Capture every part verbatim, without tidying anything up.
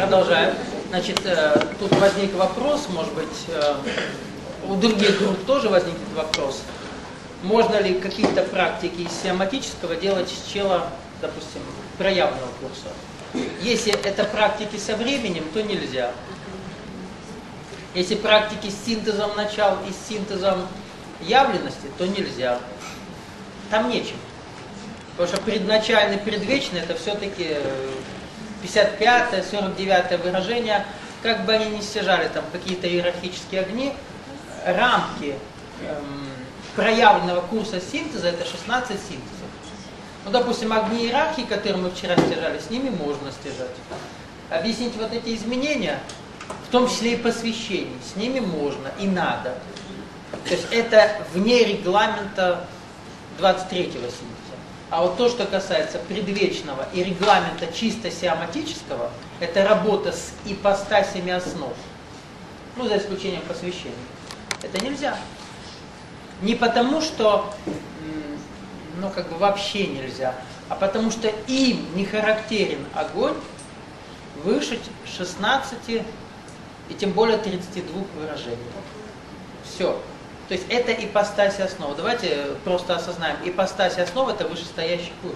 продолжаем. Значит, тут возник вопрос, может быть, у других групп тоже возникнет вопрос. Можно ли какие-то практики из сиоматического делать с чела, допустим, проявленного курса? Если это практики со временем, то нельзя. Если практики с синтезом начал и с синтезом явленности, то нельзя. Там нечем. Потому что предначальный, предвечный это все-таки пятьдесят пятое, сорок девятое выражение. Как бы они ни стяжали там какие-то иерархические огни, рамки эм, проявленного курса синтеза это шестнадцать синтезов. Ну, допустим, огни иерархии, которые мы вчера стяжали, с ними можно стяжать. Объяснить вот эти изменения, в том числе и посвящений, с ними можно и надо. То есть это вне регламента двадцать третьего синтеза. А вот то, что касается предвечного и регламента чисто сиоматического, это работа с ипостасями основ. Ну, за исключением посвящения. Это нельзя. Не потому, что, ну, как бы вообще нельзя, а потому что им не характерен огонь выше шестнадцати и тем более тридцати двух выражений. Все. То есть это ипостась основ. Давайте просто осознаем. Ипостась основ это вышестоящий курс.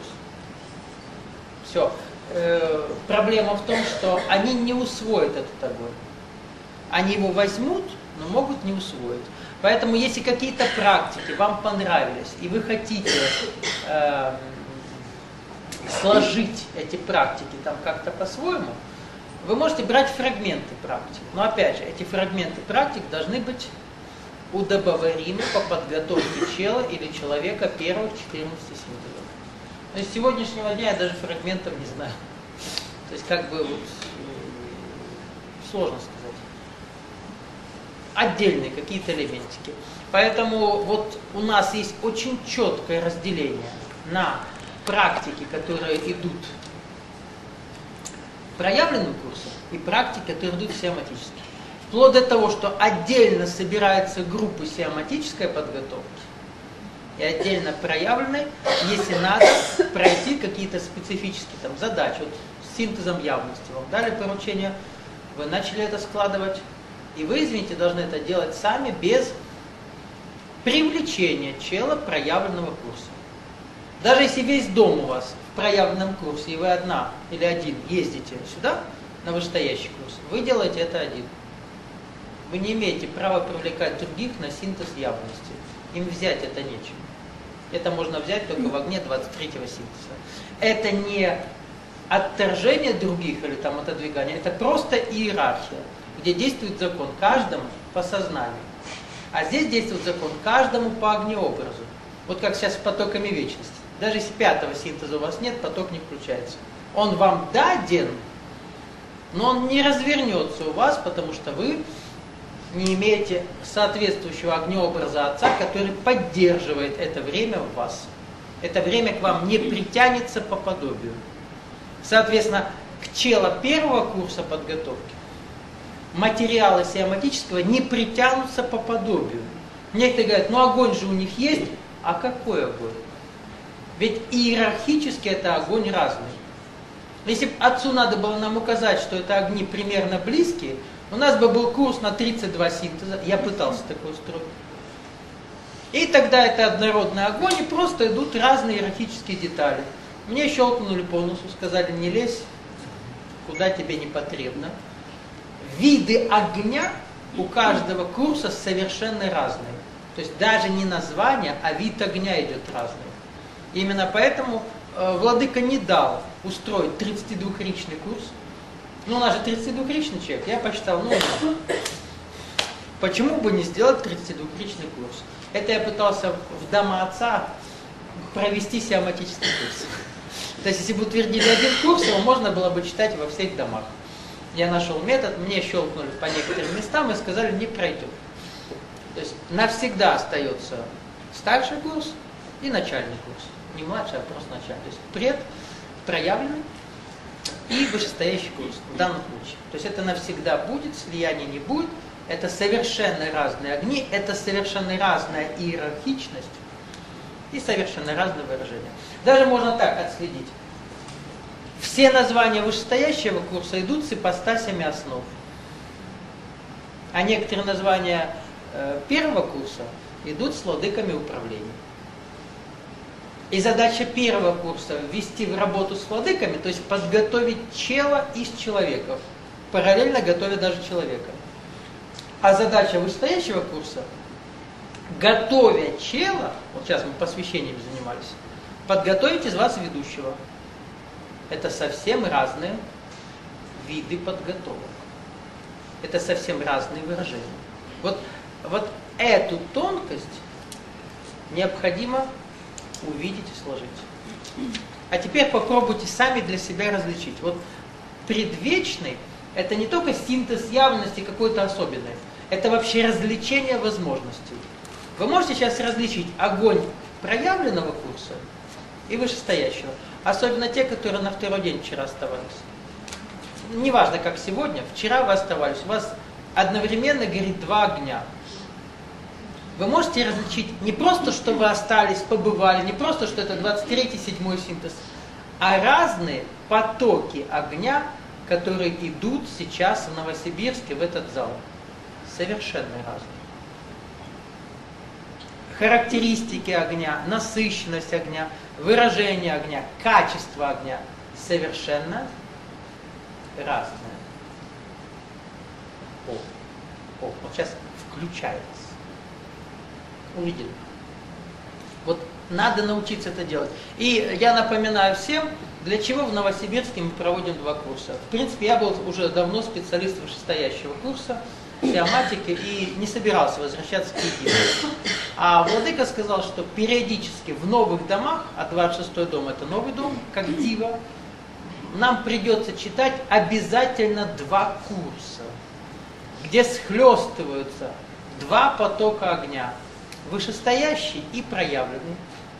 Все. Э, проблема в том, что они не усвоят этот огонь. Они его возьмут, но могут не усвоить. Поэтому если какие-то практики вам понравились, и вы хотите э, сложить эти практики там как-то по-своему, вы можете брать фрагменты практик. Но опять же, эти фрагменты практик должны быть удобоваримы по подготовке чела или человека первых четырнадцати синтезов. То есть с сегодняшнего дня я даже фрагментов не знаю. То есть как бы вот, сложно сказать. Отдельные какие-то элементики. Поэтому вот у нас есть очень четкое разделение на практики, которые идут проявленным курсом, и практики, которые идут сиоматически. Вплоть до того, что отдельно собираются группы сиоматической подготовки и отдельно проявленной, если надо пройти какие-то специфические там, задачи. Вот с синтезом явности вам дали поручение, вы начали это складывать, и вы, извините, должны это делать сами без привлечения чела проявленного курса. Даже если весь дом у вас в проявленном курсе, и вы одна или один ездите сюда, на вышестоящий курс, вы делаете это один. Вы не имеете права привлекать других на синтез явности. Им взять это нечем. Это можно взять только в огне двадцать третьего синтеза. Это не отторжение других или там отодвигание, это просто иерархия, где действует закон каждому по сознанию. А здесь действует закон каждому по огнеобразу. Вот как сейчас с потоками вечности. Даже если пятого синтеза у вас нет, поток не включается. Он вам даден, но он не развернется у вас, потому что вы не имеете соответствующего огнеобраза Отца, который поддерживает это время в вас. Это время к вам не притянется по подобию. Соответственно, к чела первого курса подготовки материалы сиоматического не притянутся по подобию. Некоторые говорят, ну огонь же у них есть, а какой огонь? Ведь иерархически это огонь разный. Если бы Отцу надо было нам указать, что это огни примерно близкие, у нас бы был курс на тридцать два синтеза, я пытался такой устроить. И тогда это однородный огонь, и просто идут разные иерархические детали. Мне щелкнули по носу, сказали, не лезь, куда тебе не потребно. Виды огня у каждого курса совершенно разные. То есть даже не название, а вид огня идет разный. Именно поэтому э, Владыка не дал устроить тридцатидвухричный курс. Ну, у нас же тридцатидвухричный человек. Я посчитал, ну, почему бы не сделать тридцатидвухричный курс? Это я пытался в Дома Отца провести сиоматический курс. То есть, если бы утвердили один курс, его можно было бы читать во всех домах. Я нашел метод, мне щелкнули по некоторым местам и сказали, не пройдет. То есть, навсегда остается старший курс и начальный курс. Не младший, а просто начальный. То есть, пред, проявленный и вышестоящий курс в данном случае. То есть, это навсегда будет, слияния не будет. Это совершенно разные огни, это совершенно разная иерархичность и совершенно разные выражения. Даже можно так отследить. Все названия вышестоящего курса идут с ипостасями основ. А некоторые названия э, первого курса идут с владыками управления. И задача первого курса – ввести в работу с владыками, то есть подготовить чела из человеков, параллельно готовя даже человека. А задача вышестоящего курса – готовя чела, вот сейчас мы посвящением занимались, подготовить из вас ведущего. Это совсем разные виды подготовок. Это совсем разные выражения. Вот, вот эту тонкость необходимо увидеть и сложить. А теперь попробуйте сами для себя различить. Вот предвечный – это не только синтез явности какой-то особенной, это вообще развлечение возможностей. Вы можете сейчас различить огонь проявленного курса и вышестоящего. Особенно те, которые на второй день вчера оставались. Неважно, как сегодня, вчера вы оставались, у вас одновременно горит два огня. Вы можете различить не просто, что вы остались, побывали, не просто, что это двадцать третий, седьмой синтез, а разные потоки огня, которые идут сейчас в Новосибирске, в этот зал. Совершенно разные. Характеристики огня, насыщенность огня, выражение огня, качество огня совершенно разное. О, о, вот сейчас включается. Увидели. Вот надо научиться это делать. И я напоминаю всем, для чего в Новосибирске мы проводим два курса. В принципе, я был уже давно специалист вышестоящего курса теоматики и не собирался возвращаться к единому. А владыка сказал, что периодически в новых домах, а двадцать шестой дом это новый дом, как дива, нам придется читать обязательно два курса, где схлестываются два потока огня, вышестоящий и проявленный.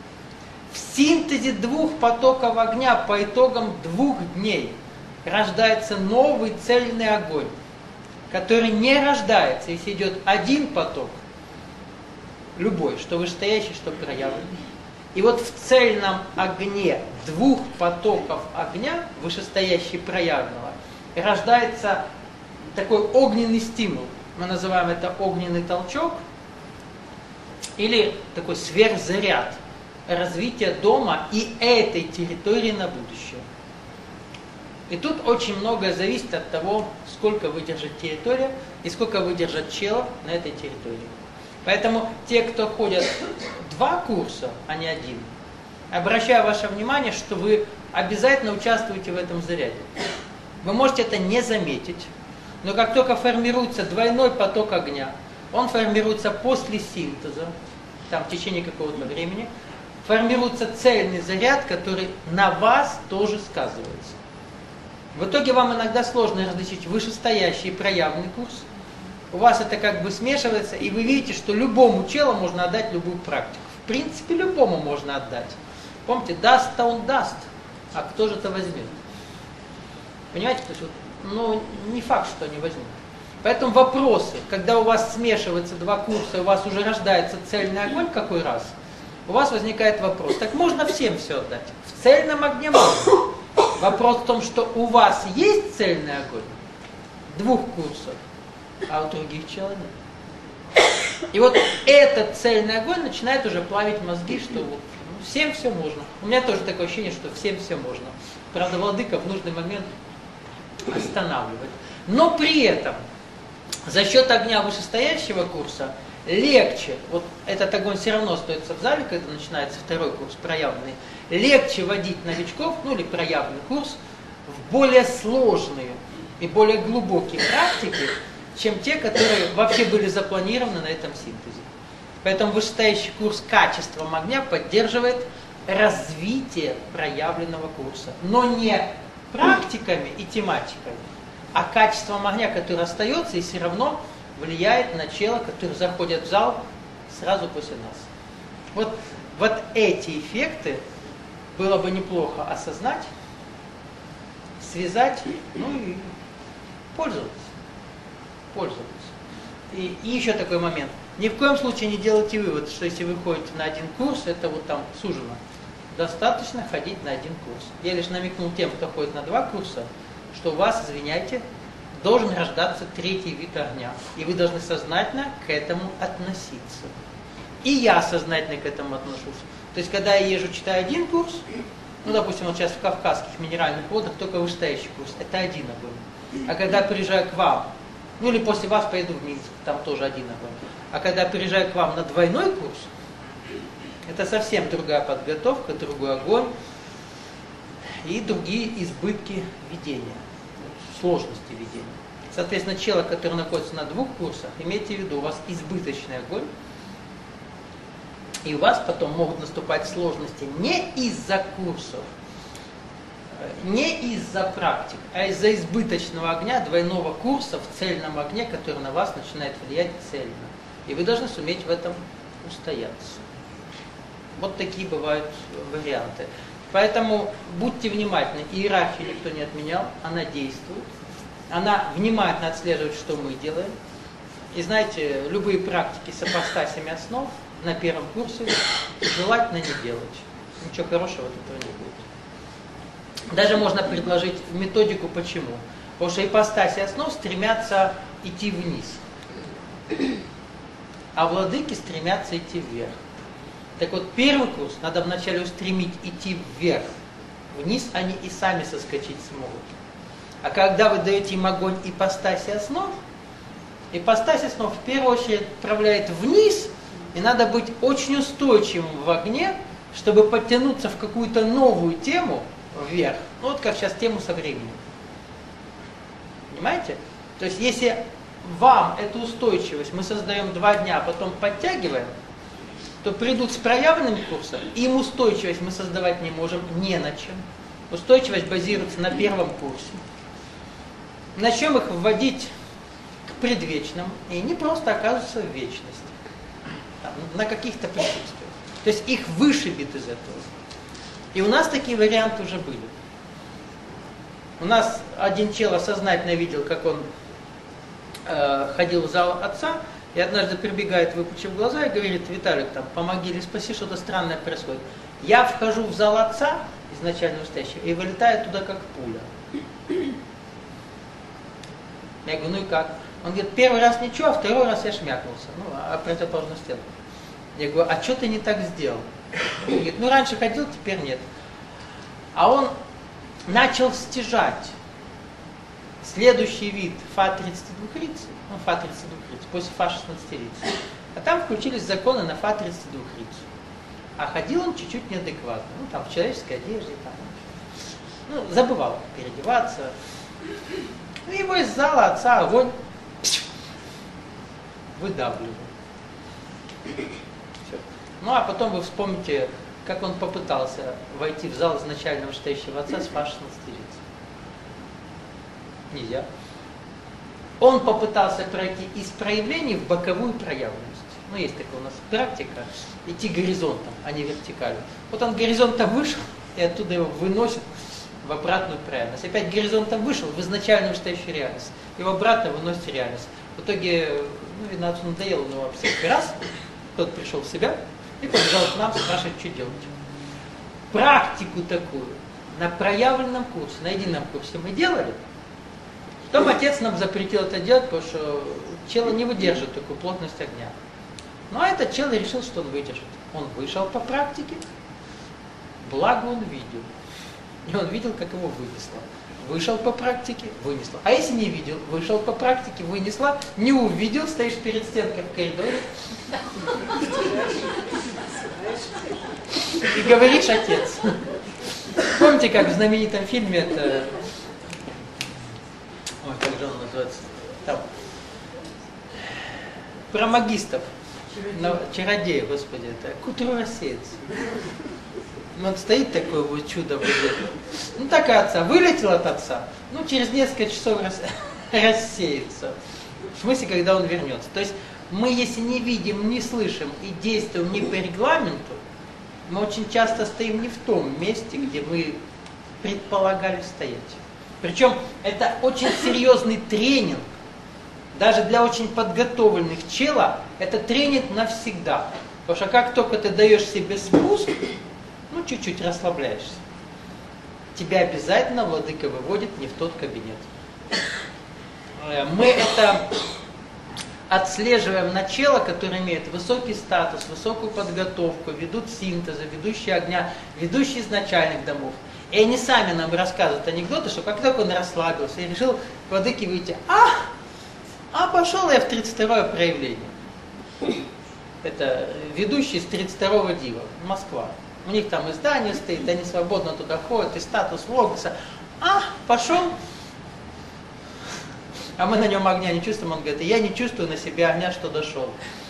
В синтезе двух потоков огня по итогам двух дней рождается новый цельный огонь, который не рождается, если идет один поток, любой, что вышестоящий, что проявленный. И вот в цельном огне двух потоков огня, вышестоящий проявленного, рождается такой огненный стимул. Мы называем это огненный толчок или такой сверхзаряд развития дома и этой территории на будущее. И тут очень многое зависит от того, сколько выдержит территория и сколько выдержит чела на этой территории. Поэтому те, кто ходят два курса, а не один, обращаю ваше внимание, что вы обязательно участвуете в этом заряде. Вы можете это не заметить, но как только формируется двойной поток огня, он формируется после синтеза, там в течение какого-то времени, формируется цельный заряд, который на вас тоже сказывается. В итоге вам иногда сложно различить вышестоящий и проявленный курс. У вас это как бы смешивается, и вы видите, что любому челу можно отдать любую практику. В принципе, любому можно отдать. Помните, даст-то он даст, а кто же это возьмет? Понимаете, то есть, вот, ну, не факт, что они возьмут. Поэтому вопросы, когда у вас смешиваются два курса, у вас уже рождается цельный огонь какой раз, у вас возникает вопрос, так можно всем все отдать? В цельном огне можно. Вопрос в том, что у вас есть цельный огонь двух курсов, а у других человек нет. И вот этот цельный огонь начинает уже плавить мозги, что вот, ну, всем все можно. У меня тоже такое ощущение, что всем все можно. Правда, владыка в нужный момент останавливает. Но при этом за счет огня вышестоящего курса легче, вот этот огонь все равно остается в зале, когда начинается второй курс, проявленный, легче водить новичков, ну или проявленный курс, в более сложные и более глубокие практики, чем те, которые вообще были запланированы на этом синтезе. Поэтому вышестоящий курс качеством огня поддерживает развитие проявленного курса, но не практиками и тематикой, а качеством огня, который остается и все равно влияет на чела, которые заходят в зал сразу после нас. Вот, вот эти эффекты было бы неплохо осознать, связать, ну и пользоваться. Пользоваться. И, и еще такой момент. Ни в коем случае не делайте вывод, что если вы ходите на один курс, это вот там сужено. Достаточно ходить на один курс. Я лишь намекнул тем, кто ходит на два курса, что у вас, извиняйте, должен рождаться третий вид огня. И вы должны сознательно к этому относиться. И я сознательно к этому отношусь. То есть, когда я езжу, читаю один курс, ну, допустим, вот сейчас в Кавказских минеральных водах только вышестоящий курс, это один огонь. А когда приезжаю к вам, ну или после вас поеду в Минск, там тоже один огонь. А когда приезжаю к вам на двойной курс, это совсем другая подготовка, другой огонь и другие избытки ведения, сложности ведения. Соответственно, человек, который находится на двух курсах, имейте в виду, у вас избыточный огонь, и у вас потом могут наступать сложности не из-за курсов, не из-за практик, а из-за избыточного огня, двойного курса в цельном огне, который на вас начинает влиять цельно. И вы должны суметь в этом устояться. Вот такие бывают варианты. Поэтому будьте внимательны. Иерархию никто не отменял, она действует. Она внимательно отслеживает, что мы делаем. И знаете, любые практики с апостасиями основ на первом курсе желательно не делать. Ничего хорошего от этого не будет. Даже можно предложить методику почему. Потому что ипостаси основ стремятся идти вниз. А владыки стремятся идти вверх. Так вот, первый курс надо вначале устремить идти вверх. Вниз они и сами соскочить смогут. А когда вы даете им огонь ипостаси основ, ипостась основ в первую очередь отправляет вниз, и надо быть очень устойчивым в огне, чтобы подтянуться в какую-то новую тему вверх. Ну вот как сейчас тему со временем. Понимаете? То есть если вам эту устойчивость мы создаем два дня, а потом подтягиваем, то придут с проявленным курсом, и им устойчивость мы создавать не можем не на чем. Устойчивость базируется на первом курсе. Начнем их вводить к предвечному, и они просто оказываются в вечности. Там, на каких-то присутствиях. То есть их вышибет из этого. И у нас такие варианты уже были. У нас один чел сознательно видел, как он э, ходил в зал отца, и однажды прибегает, выпучив глаза, и говорит: Виталик, там, помоги или спаси, что-то странное происходит. Я вхожу в зал отца, изначально настоящего, и вылетаю туда как пуля. Я говорю: ну и как? Он говорит: первый раз ничего, а второй раз я шмякнулся. Ну, а противоположную стену. Я говорю: а что ты не так сделал? Он говорит: ну раньше ходил, теперь нет. А он начал стяжать следующий вид фа тридцать два риц, ну фа тридцать два риц, после фа шестнадцать риц. А там включились законы на фа тридцать два риц. А ходил он чуть-чуть неадекватно. Ну там в человеческой одежде, там, ну, забывал переодеваться. Ну, его из зала отца огонь выдавливал. Все. Ну а потом вы вспомните, как он попытался войти в зал изначально вышестоящего отца с фа шестнадцать риц. Нельзя. Он попытался пройти из проявлений в боковую проявленность. Ну, есть такая у нас практика, идти горизонтом, а не вертикально. Вот он горизонтом вышел, и оттуда его выносит в обратную проявленность. Опять горизонтом вышел в изначально вышестоящую реальность. Его обратно выносит в реальность. В итоге, ну, видно, отцу надоело, но вообще раз, тот пришел в себя и побежал к нам спрашивать, что делать. Практику такую на проявленном курсе, на едином курсе мы делали. Потом отец нам запретил это делать, потому что чело не выдержит такую плотность огня. Ну а этот чело решил, что он выдержит. Он вышел по практике, благо он видел. И он видел, как его вынесло. Вышел по практике, вынесло. А если не видел, вышел по практике, вынесло, не увидел, стоишь перед стенкой в коридоре и говоришь: отец. Помните, как в знаменитом фильме это... Ой, как же он называется? Там. Про магистов. Чародеев, господи, это к утру рассеется. Вот стоит такое вот чудо вроде. Ну так и отца. Вылетел от отца, ну через несколько часов рас... рассеется. В смысле, когда он вернется. То есть мы, если не видим, не слышим и действуем не по регламенту, мы очень часто стоим не в том месте, где мы предполагали стоять. Причем это очень серьезный тренинг. Даже для очень подготовленных чела это тренинг навсегда. Потому что как только ты даешь себе спуск, ну чуть-чуть расслабляешься, тебя обязательно владыка выводит не в тот кабинет. Мы это отслеживаем начало, которое имеет высокий статус, высокую подготовку, ведут синтезы, ведущие огня, ведущие изначальных домов. И они сами нам рассказывают анекдоты, что как только он расслабился и решил к владыке выйти, а, а пошел я в тридцать второе проявление. Это ведущий из тридцать второго дива, Москва. У них там издание стоит, они свободно туда ходят, и статус логоса. А, пошел. А мы на нем огня не чувствуем, он говорит, я не чувствую на себе огня, что дошел.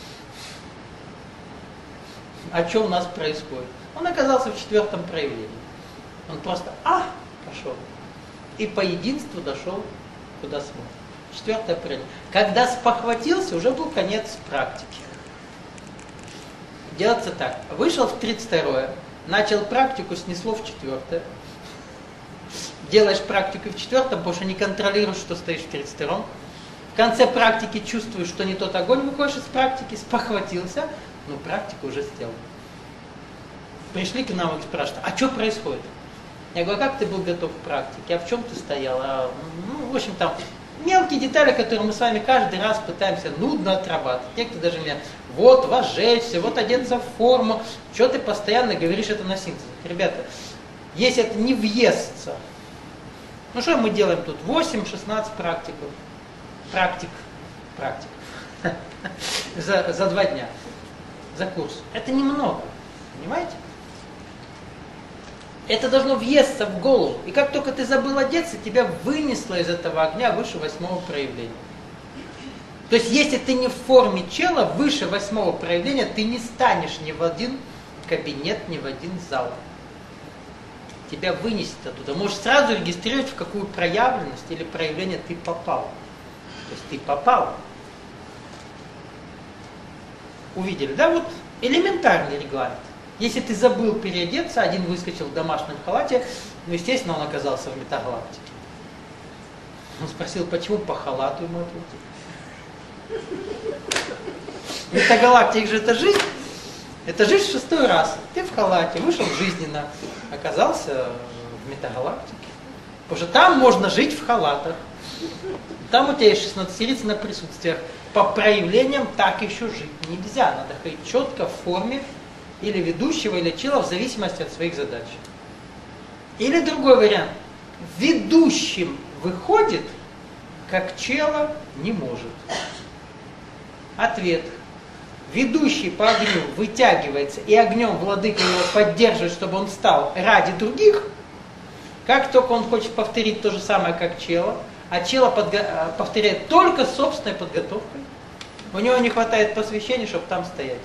А что у нас происходит? Он оказался в четвертом проявлении. Он просто, а, пошел. И по единству дошел, куда смог. Четвертое проявление. Когда спохватился, уже был конец практики. Делается так. Вышел в тридцать второе, начал практику, снесло в четвертое. Делаешь практику в четвертом, потому что не контролируешь, что стоишь в тридцать втором. В конце практики чувствуешь, что не тот огонь, выходишь из практики, спохватился, но практику уже сделал. Пришли к нам и спрашивают, а что происходит? Я говорю, а как ты был готов к практике? А в чем ты стоял? А, ну, в общем, там мелкие детали, которые мы с вами каждый раз пытаемся нудно отрабатывать. Некоторые даже меня, вот, возжечься, вот одеться в форму. Что ты постоянно говоришь это на синтезах? Ребята, если это не въестся, ну что мы делаем тут? восемь-шестнадцать практиков. Практик. Практик. за, за два дня. За курс. Это немного. Понимаете? Это должно въесться в голову. И как только ты забыл одеться, тебя вынесло из этого огня выше восьмого проявления. То есть, если ты не в форме чела, выше восьмого проявления, ты не станешь ни в один кабинет, ни в один зал. Тебя вынесет оттуда. Можешь сразу регистрировать, в какую проявленность или проявление ты попал. То есть ты попал. Увидели, да? Вот элементарный регламент. Если ты забыл переодеться, один выскочил в домашнем халате, ну, естественно, он оказался в метагалактике. Он спросил, почему по халату ему ответили. Метагалактика же это жизнь. Это жизнь в шестой раз. Ты в халате, вышел жизненно, оказался в метагалактике. Потому что там можно жить в халатах. Там у тебя есть шестнадцатилица на присутствиях. По проявлениям так еще жить нельзя. Надо ходить четко в форме или ведущего, или чела, в зависимости от своих задач. Или другой вариант. Ведущим выходит, как чела не может. Ответ. Ведущий по огню вытягивается, и огнем владыка его поддерживает, чтобы он встал ради других. Как только он хочет повторить то же самое, как чела, а чела подго- повторяет только собственной подготовкой, у него не хватает посвящения, чтобы там стоять.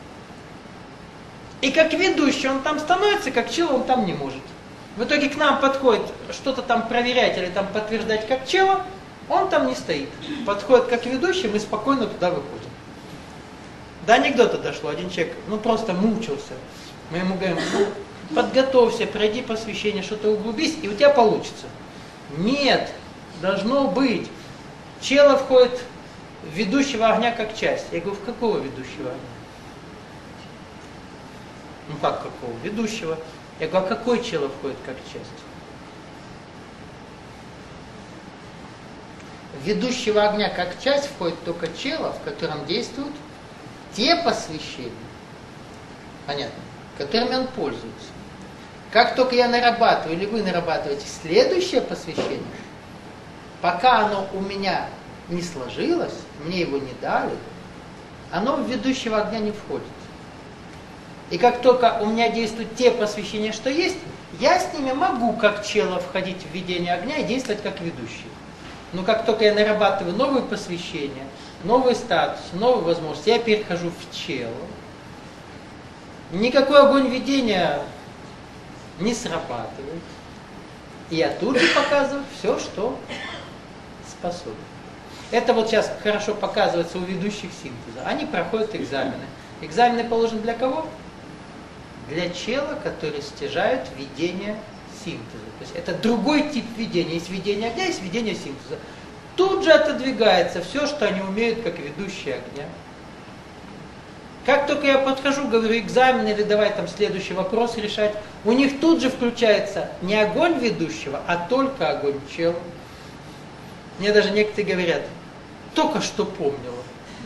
И как ведущий он там становится, как чела он там не может. В итоге к нам подходит что-то там проверять или там подтверждать как чела, он там не стоит. Подходит как ведущий, мы спокойно туда выходим. До анекдота дошло, один человек, ну просто мучился. Мы ему говорим, ну, подготовься, пройди посвящение, что-то углубись, и у тебя получится. Нет, должно быть. Чела входит в ведущего огня как часть. Я говорю, в какого ведущего огня? Ну как какого? Ведущего. Я говорю, а какой чела входит как часть? В ведущего огня как часть входит только чела, в котором действуют те посвящения, понятно, которыми он пользуется. Как только я нарабатываю, или вы нарабатываете следующее посвящение, пока оно у меня не сложилось, мне его не дали, оно в ведущего огня не входит. И как только у меня действуют те посвящения, что есть, я с ними могу как чела входить в ведение огня и действовать как ведущий. Но как только я нарабатываю новые посвящения, новый статус, новые возможности, я перехожу в чело. Никакой огонь ведения не срабатывает. И я тут же показываю все, что способен. Это вот сейчас хорошо показывается у ведущих синтеза. Они проходят экзамены. Экзамены положены для кого? Для чела, который стяжает ведение синтеза. То есть это другой тип ведения. Есть ведение огня, есть ведение синтеза. Тут же отодвигается все, что они умеют, как ведущие огня. Как только я подхожу, говорю экзамен или давай там следующий вопрос решать, у них тут же включается не огонь ведущего, а только огонь чела. Мне даже некоторые говорят, только что помнила.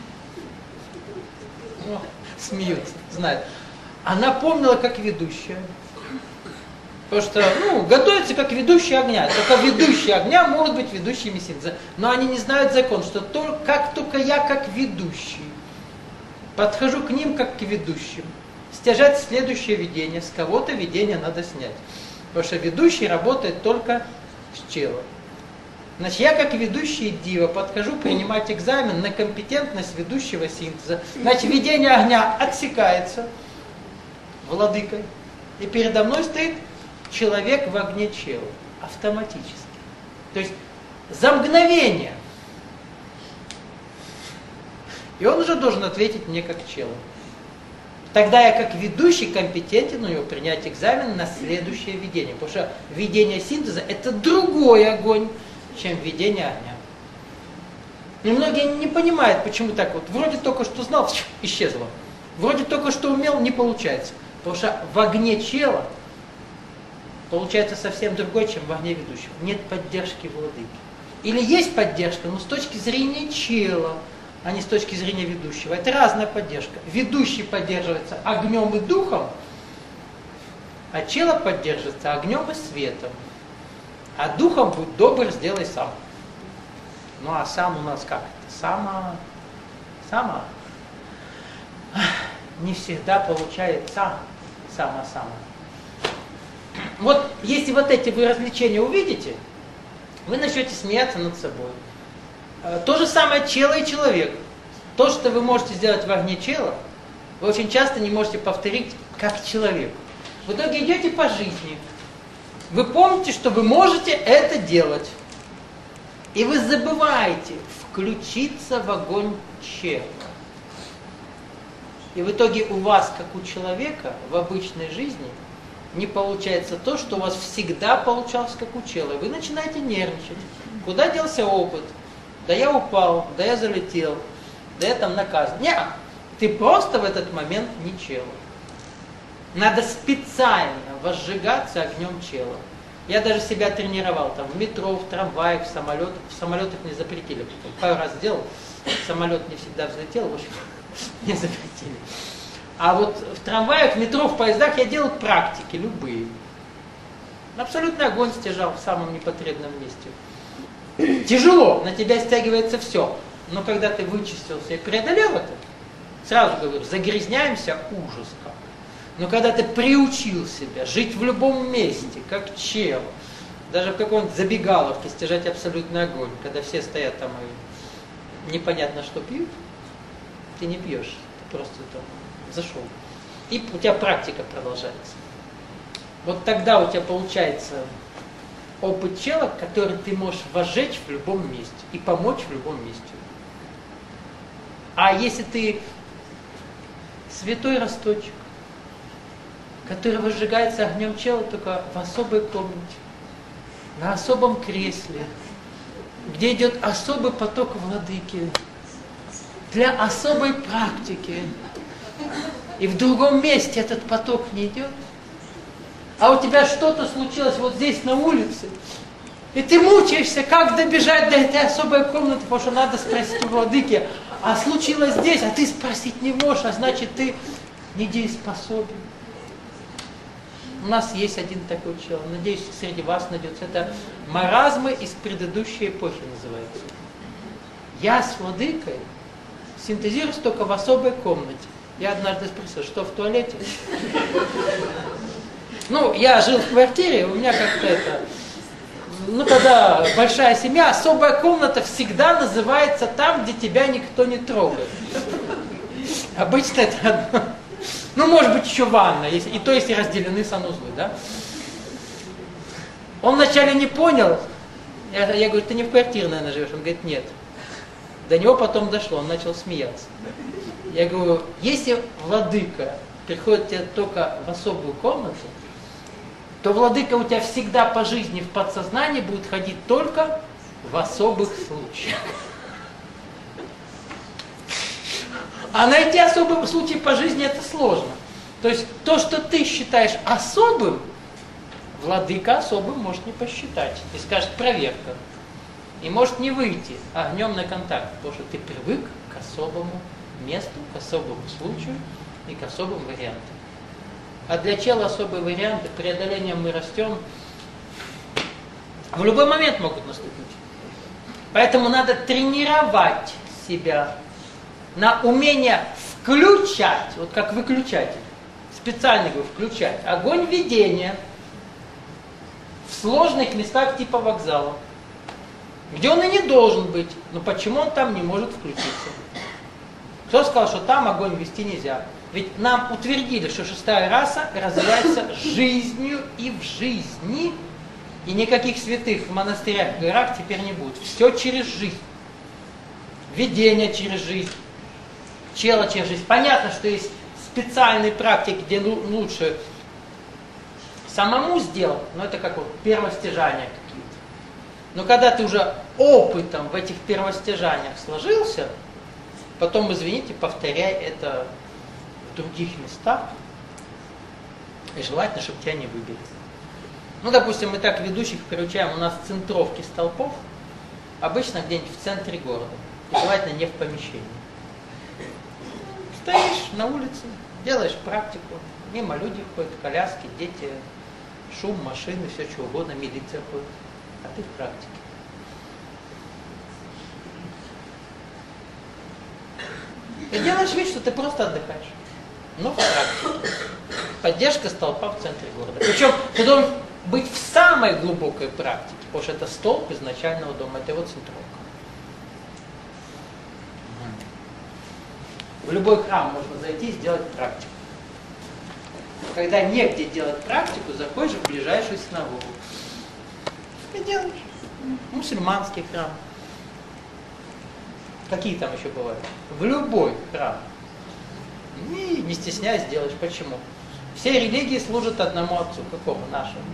О, смеются, знают. Она помнила как ведущая. Потому что, ну, готовится как ведущий огня. Только ведущий огня может быть ведущими синтеза. Но они не знают закон, что только, как только я как ведущий подхожу к ним как к ведущим, стяжать следующее видение, с кого-то видение надо снять. Потому что ведущий работает только с челом. Значит, я как ведущий дива подхожу принимать экзамен на компетентность ведущего синтеза. Значит, видение огня отсекается владыкой. И передо мной стоит человек в огне чела. Автоматически. То есть за мгновение. И он уже должен ответить мне как чело. Тогда я как ведущий компетентен у него принять экзамен на следующее видение. Потому что видение синтеза это другой огонь, чем видение огня. И многие не понимают, почему так вот. Вроде только что знал, исчезло. Вроде только что умел, не получается. Потому что в огне чела получается совсем другой, чем в огне ведущего. Нет поддержки владыки. Или есть поддержка, но с точки зрения чела, а не с точки зрения ведущего. Это разная поддержка. Ведущий поддерживается огнем и духом, а чело поддерживается огнем и светом. А духом будь добр, сделай сам. Ну а сам у нас как? Сама, сама. Не всегда получается сама-сама. Вот если вот эти вы развлечения увидите, вы начнете смеяться над собой. То же самое чело и человек. То, что вы можете сделать в огне чела, вы очень часто не можете повторить как человек. В итоге идете по жизни. Вы помните, что вы можете это делать. И вы забываете включиться в огонь чела. И в итоге у вас, как у человека, в обычной жизни не получается то, что у вас всегда получалось, как у чела. Вы начинаете нервничать. Куда делся опыт? Да я упал, да я залетел, да я там наказан. Нет, ты просто в этот момент не чела. Надо специально возжигаться огнем чела. Я даже себя тренировал там в метро, в трамваях, в самолетах. В самолетах не запретили. Пару раз сделал, самолет не всегда взлетел, в общем, не запретили. А вот в трамваях, в метро, в поездах я делал практики любые. Абсолютно огонь стяжал в самом непотребном месте. Тяжело, на тебя стягивается все. Но когда ты вычистился и преодолел это, сразу говорю, загрязняемся ужас как. Но когда ты приучил себя жить в любом месте, как чел, даже в какой-нибудь забегаловке стяжать абсолютный огонь, когда все стоят там и непонятно что пьют, ты не пьешь, ты просто там зашел. И у тебя практика продолжается. Вот тогда у тебя получается опыт чела, который ты можешь возжечь в любом месте и помочь в любом месте. А если ты святой росточек, который возжигается огнем чела только в особой комнате, на особом кресле, где идет особый поток владыки, для особой практики, и в другом месте этот поток не идет, а у тебя что-то случилось вот здесь на улице, и ты мучаешься, как добежать до этой особой комнаты, потому что надо спросить у владыки, а случилось здесь, а ты спросить не можешь, а значит ты недееспособен. У нас есть один такой чел, надеюсь, среди вас найдется. Это маразмы из предыдущей эпохи называется. Я с владыкой синтезируюсь только в особой комнате. Я однажды спросил, что в туалете? Ну, я жил в квартире, у меня как-то это... Ну, когда большая семья, особая комната всегда называется там, где тебя никто не трогает. Обычно это одно. Ну, может быть, еще ванна, если, и то, если разделены санузлы, да? Он вначале не понял. Я, я говорю, ты не в квартире, наверное, живешь? Он говорит, нет. До него потом дошло, он начал смеяться. Я говорю, если владыка приходит тебе только в особую комнату, то владыка у тебя всегда по жизни в подсознании будет ходить только в особых случаях. А найти особый случай по жизни это сложно. То есть то, что ты считаешь особым, владыка особым может не посчитать. И скажет проверка. И может не выйти огнем на контакт, потому что ты привык к особому месту, к особому случаю и к особым вариантам. А для чела особые варианты, преодолением мы растем, в любой момент могут наступить. Поэтому надо тренировать себя на умение включать, вот как выключатель, специально говорю, включать огонь видения в сложных местах типа вокзала, где он и не должен быть, но почему он там не может включиться? Кто сказал, что там огонь вести нельзя? Ведь нам утвердили, что шестая раса развивается жизнью и в жизни, и никаких святых в монастырях, в горах теперь не будет. Все через жизнь. Видение через жизнь, чела через жизнь. Понятно, что есть специальные практики, где лучше самому сделать, но это как вот первостяжания какие-то. Но когда ты уже опытом в этих первостяжаниях сложился, потом, извините, повторяй это в других местах, и желательно, чтобы тебя не выбили. Ну, допустим, мы так ведущих приручаем, у нас центровки столпов, обычно где-нибудь в центре города, и желательно не в помещении. Стоишь на улице, делаешь практику, мимо люди ходят, коляски, дети, шум, машины, все что угодно, милиция ходит, а ты в практике. И делаешь вид, что ты просто отдыхаешь. Но в практике. Поддержка столпа в центре города. Причем ты должен быть в самой глубокой практике, потому что это столб изначального дома, это его центровка. В любой храм можно зайти и сделать практику. Когда негде делать практику, заходишь в ближайшую синагогу. И делаешь. Мусульманский храм. Какие там еще бывают? В любой храм. И не стесняясь делаешь. Почему? Все религии служат одному отцу. Какому? Нашему.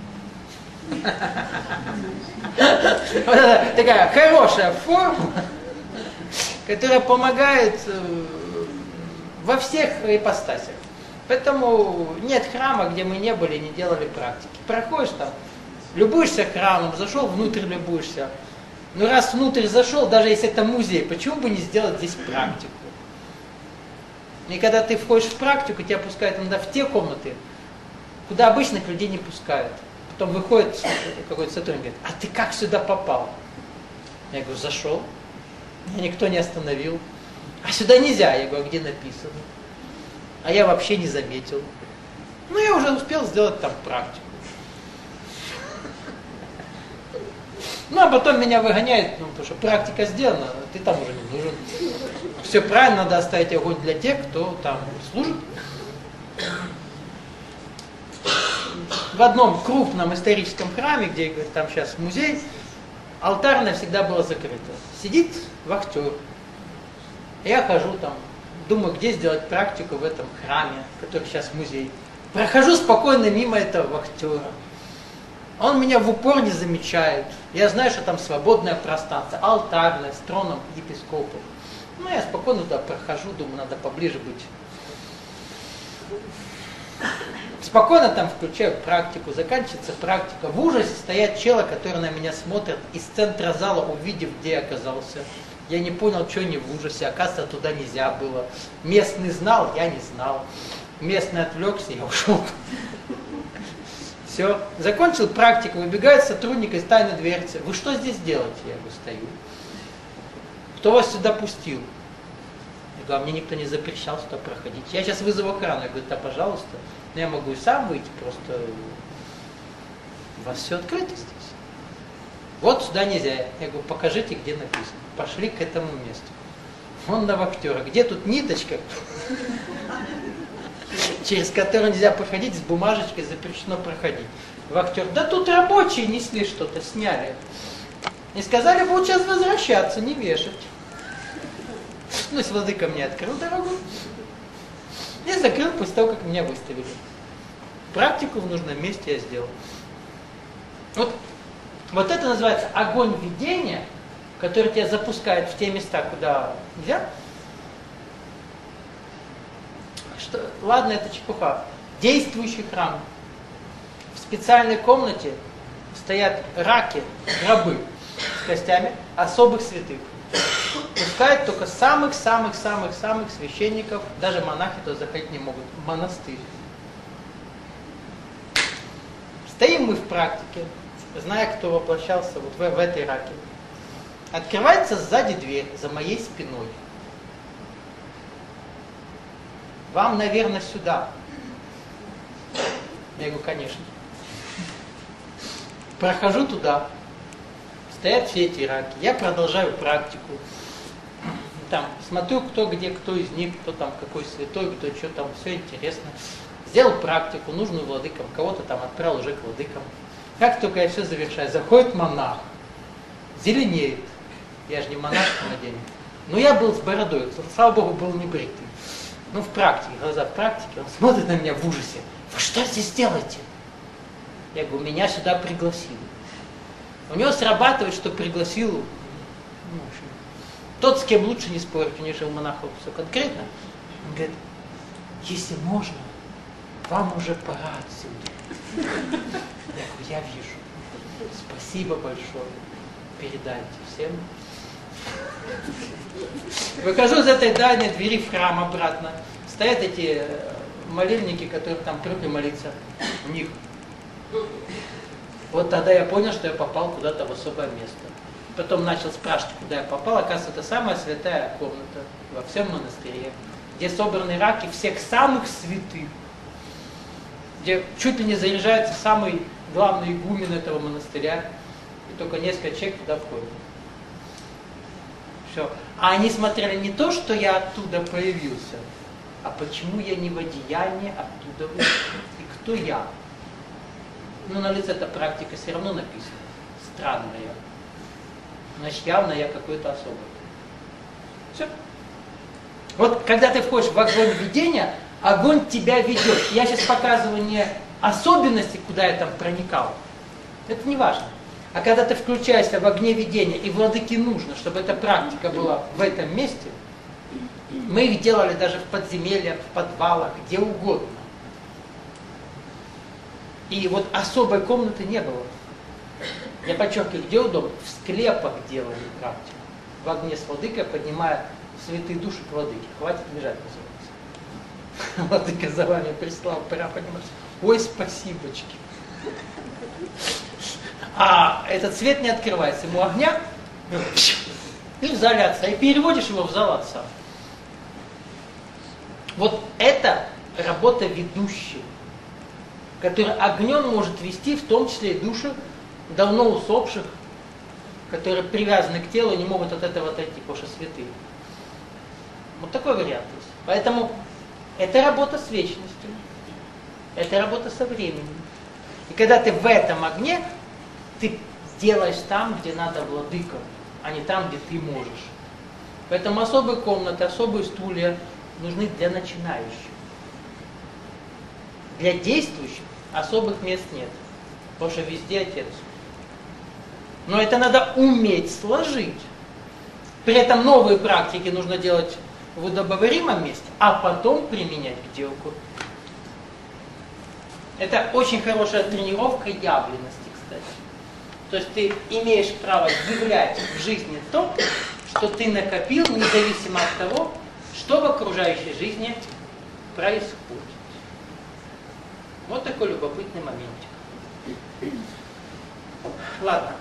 Вот это такая хорошая форма, которая помогает во всех ипостасях. Поэтому нет храма, где мы не были, не делали практики. Проходишь там, любуешься храмом, зашел внутрь, любуешься. Ну раз внутрь зашел, даже если это музей, почему бы не сделать здесь практику? И когда ты входишь в практику, тебя пускают иногда в те комнаты, куда обычных людей не пускают. Потом выходит какой-то сотрудник и говорит: а ты как сюда попал? Я говорю: зашел. Меня никто не остановил. А сюда нельзя. Я говорю: а где написано? А я вообще не заметил. Ну я уже успел сделать там практику. Ну, а потом меня выгоняют, ну, потому что практика сделана, ты там уже не нужен. Все правильно, надо оставить огонь для тех, кто там служит. В одном крупном историческом храме, где там сейчас музей, алтарная всегда была закрыта. Сидит вахтер. Я хожу там, думаю, где сделать практику в этом храме, который сейчас музей. Прохожу спокойно мимо этого вахтера. Он меня в упор не замечает. Я знаю, что там свободное пространство, алтарное, с троном епископов. Ну, я спокойно туда прохожу, думаю, надо поближе быть. Спокойно там включаю практику, заканчивается практика. В ужасе стоят челы, которые на меня смотрят из центра зала, увидев, где я оказался. Я не понял, что они в ужасе. Оказывается, туда нельзя было. Местный знал, я не знал. Местный отвлекся, я ушел. Все, закончил практику, выбегает сотрудник из тайной дверцы. Вы что здесь делаете? Я говорю: стою. Кто вас сюда пустил? Я говорю: а мне никто не запрещал сюда проходить. Я сейчас вызову охрану. Я говорю: да, пожалуйста. Но я могу и сам выйти, просто у вас все открыто здесь. Вот сюда нельзя. Я говорю: покажите, где написано. Пошли к этому месту. Он на вахтера. Где тут ниточка, через которую нельзя проходить, с бумажечкой запрещено проходить? Вахтер: да тут рабочие несли что-то, сняли. И сказали: будут сейчас возвращаться, не вешать. Ну, если владыка мне открыл дорогу, я закрыл после того, как меня выставили. Практику в нужном месте я сделал. Вот, вот это называется огонь видения, который тебя запускает в те места, куда нельзя. Что, ладно, это чепуха. Действующий храм. В специальной комнате стоят раки, гробы с костями особых святых. Пускают только самых-самых-самых-самых священников, даже монахи туда заходить не могут, в монастырь. Стоим мы в практике, зная, кто воплощался вот в, в этой раке. Открывается сзади дверь, за моей спиной. Вам, наверное, сюда. Я говорю, конечно. Прохожу туда. Стоят все эти раки. Я продолжаю практику. Там смотрю, кто где, кто из них, кто там какой святой, кто что там, все интересно. Сделал практику, нужную владыкам, кого-то там отправил уже к владыкам. Как только я все завершаю, заходит монах, зеленеет. Я же не монах на день. Но я был с бородой, слава богу, был не бритый. Ну, в практике, глаза в практике, он смотрит на меня в ужасе. Вы что здесь делаете? Я говорю, меня сюда пригласили. У него срабатывает, что пригласил, ну, в общем, тот, с кем лучше не спорить, у него же у монахов все конкретно. Он говорит, если можно, вам уже пора отсюда. Я говорю, я вижу. Спасибо большое. Передайте всем. Выхожу из этой дальней двери в храм обратно. Стоят эти молельники, которые там привыкли молиться. У них. Вот тогда я понял, что я попал куда-то в особое место. Потом начал спрашивать, куда я попал. Оказывается, это самая святая комната во всем монастыре, где собраны раки всех самых святых, где чуть ли не заряжается самый главный игумен этого монастыря, и только несколько человек туда входят. Все. А они смотрели не то, что я оттуда появился, а почему я не в одеянии оттуда вышел, и кто я. Ну, на лице эта практика все равно написана. Странная. Значит, явно я какой-то особый. Все. Вот когда ты входишь в огонь видения, огонь тебя ведет. Я сейчас показываю не особенности, куда я там проникал. Это не важно. А когда ты включаешься в огне видения, и владыке нужно, чтобы эта практика была в этом месте, мы их делали даже в подземельях, в подвалах, где угодно. И вот особой комнаты не было. Я подчеркиваю, где удобно? В склепах делали практику. В огне с владыкой, поднимая святые души к владыке. Хватит лежать, называется. Владыка за вами прислал, прямо понимаешь. Ой, спасибочки. А этот свет не открывается. Ему огня и в зале отца. И переводишь его в зал отца. Вот это работа ведущего, который огнем может вести, в том числе и души давно усопших, которые привязаны к телу и не могут от этого отойти, потому что святые. Вот такой вариант есть. Поэтому это работа с вечностью, это работа со временем. И когда ты в этом огне, ты делаешь там, где надо владыкам, а не там, где ты можешь. Поэтому особые комнаты, особые стулья нужны для начинающих. Для действующих особых мест нет, потому что везде Отец. Но это надо уметь сложить. При этом новые практики нужно делать в удобоваримом месте, а потом применять к делку. Это очень хорошая тренировка явленности, кстати. То есть ты имеешь право являть в жизни то, что ты накопил, независимо от того, что в окружающей жизни происходит. Вот такой любопытный моментик. Ладно.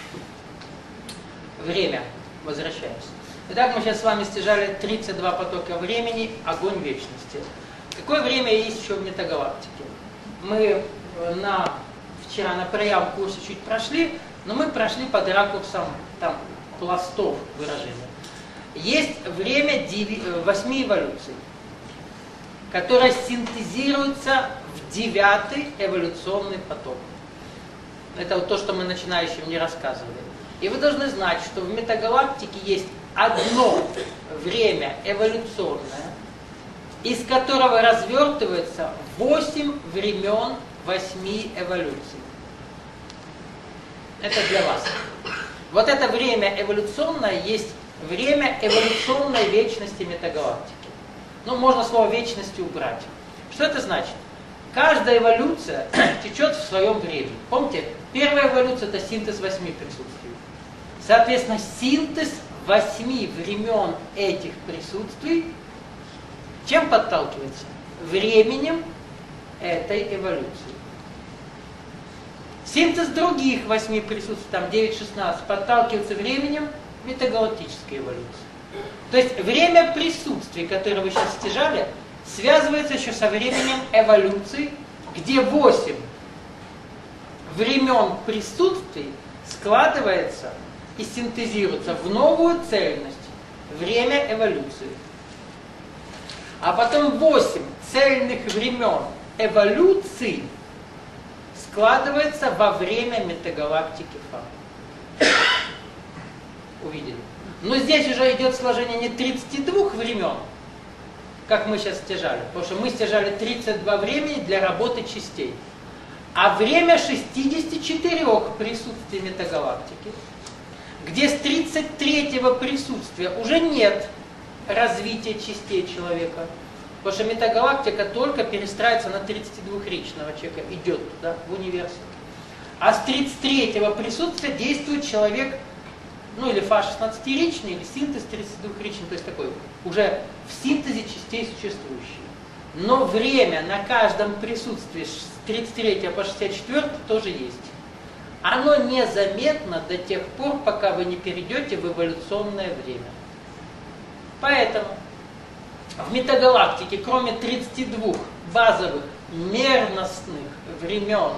Время. Возвращаемся. Итак, мы сейчас с вами стяжали тридцать два потока времени, огонь вечности. Какое время есть еще в метагалактике? Мы на, вчера на прояву курсе чуть прошли, но мы прошли под ракурсом там, пластов выражения. Есть время восьми эволюций, которое синтезируется в девятый эволюционный поток. Это вот то, что мы начинающим не рассказывали. И вы должны знать, что в метагалактике есть одно время эволюционное, из которого развертывается восемь времен восьми эволюций. Это для вас. Вот это время эволюционное есть время эволюционной вечности метагалактики. Ну, можно слово вечности убрать. Что это значит? Каждая эволюция течет в своем времени. Помните, первая эволюция – это синтез восьми присутствий. Соответственно, синтез восьми времен этих присутствий чем подталкивается? Временем этой эволюции. Синтез других восьми присутствий, там девять-шестнадцать, подталкивается временем метагалактической эволюции. То есть время присутствий, которое вы сейчас стяжали, связывается еще со временем эволюции, где восемь времен присутствий складывается и синтезируется в новую цельность – время эволюции. А потом восемь цельных времен эволюции складывается во время метагалактики Фа. Увидели? Но здесь уже идет сложение не тридцати двух времен, как мы сейчас стяжали, потому что мы стяжали тридцать два времени для работы частей, а время шестидесяти четырёх присутствий метагалактики, где с тридцать третьего присутствия уже нет развития частей человека, потому что метагалактика только перестраивается на тридцатидвухричного человека, идет туда, в университет. А с тридцать третьего присутствия действует человек, ну или Фа шестнадцатиричный, или синтез тридцатидвухричный, то есть такой уже в синтезе частей существующий. Но время на каждом присутствии с тридцать третьего по шестьдесят четвёртый тоже есть. Оно незаметно до тех пор, пока вы не перейдете в эволюционное время. Поэтому в метагалактике, кроме тридцати двух базовых мерностных времен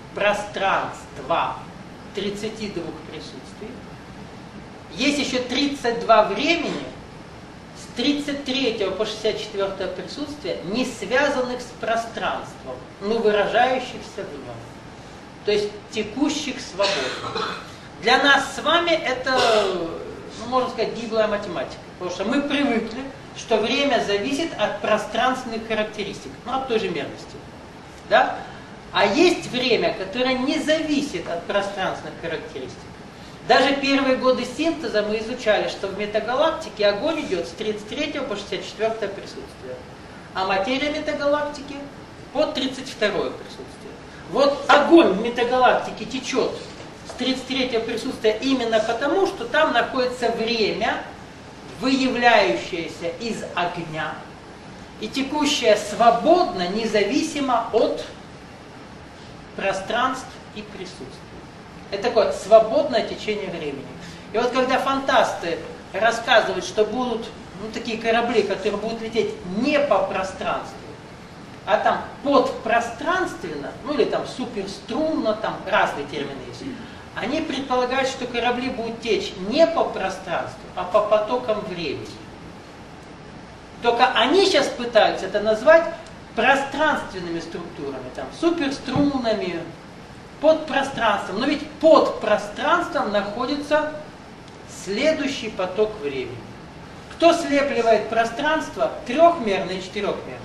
пространства тридцати двух присутствий, есть еще тридцать два времени с тридцать третьего по шестьдесят четвёртое присутствие, не связанных с пространством, но выражающихся в нем. То есть текущих свободно. Для нас с вами это, ну, можно сказать, гиблая математика. Потому что мы привыкли, что время зависит от пространственных характеристик, ну, от той же мерности. Да? А есть время, которое не зависит от пространственных характеристик. Даже первые годы синтеза мы изучали, что в метагалактике огонь идет с тридцать третьего по шестьдесят четвёртое присутствие, а материя метагалактики по тридцать второе присутствие. Вот огонь в метагалактике течет с тридцать третьего присутствия именно потому, что там находится время, выявляющееся из огня и текущее свободно, независимо от пространств и присутствий. Это такое свободное течение времени. И вот когда фантасты рассказывают, что будут, ну, такие корабли, которые будут лететь не по пространству, а там подпространственно, ну или там суперструнно, там разные термины есть, они предполагают, что корабли будут течь не по пространству, а по потокам времени. Только они сейчас пытаются это назвать пространственными структурами, там, суперструнными, под пространством. Но ведь под пространством находится следующий поток времени. Кто слепливает пространство? Трехмерное и четырехмерное.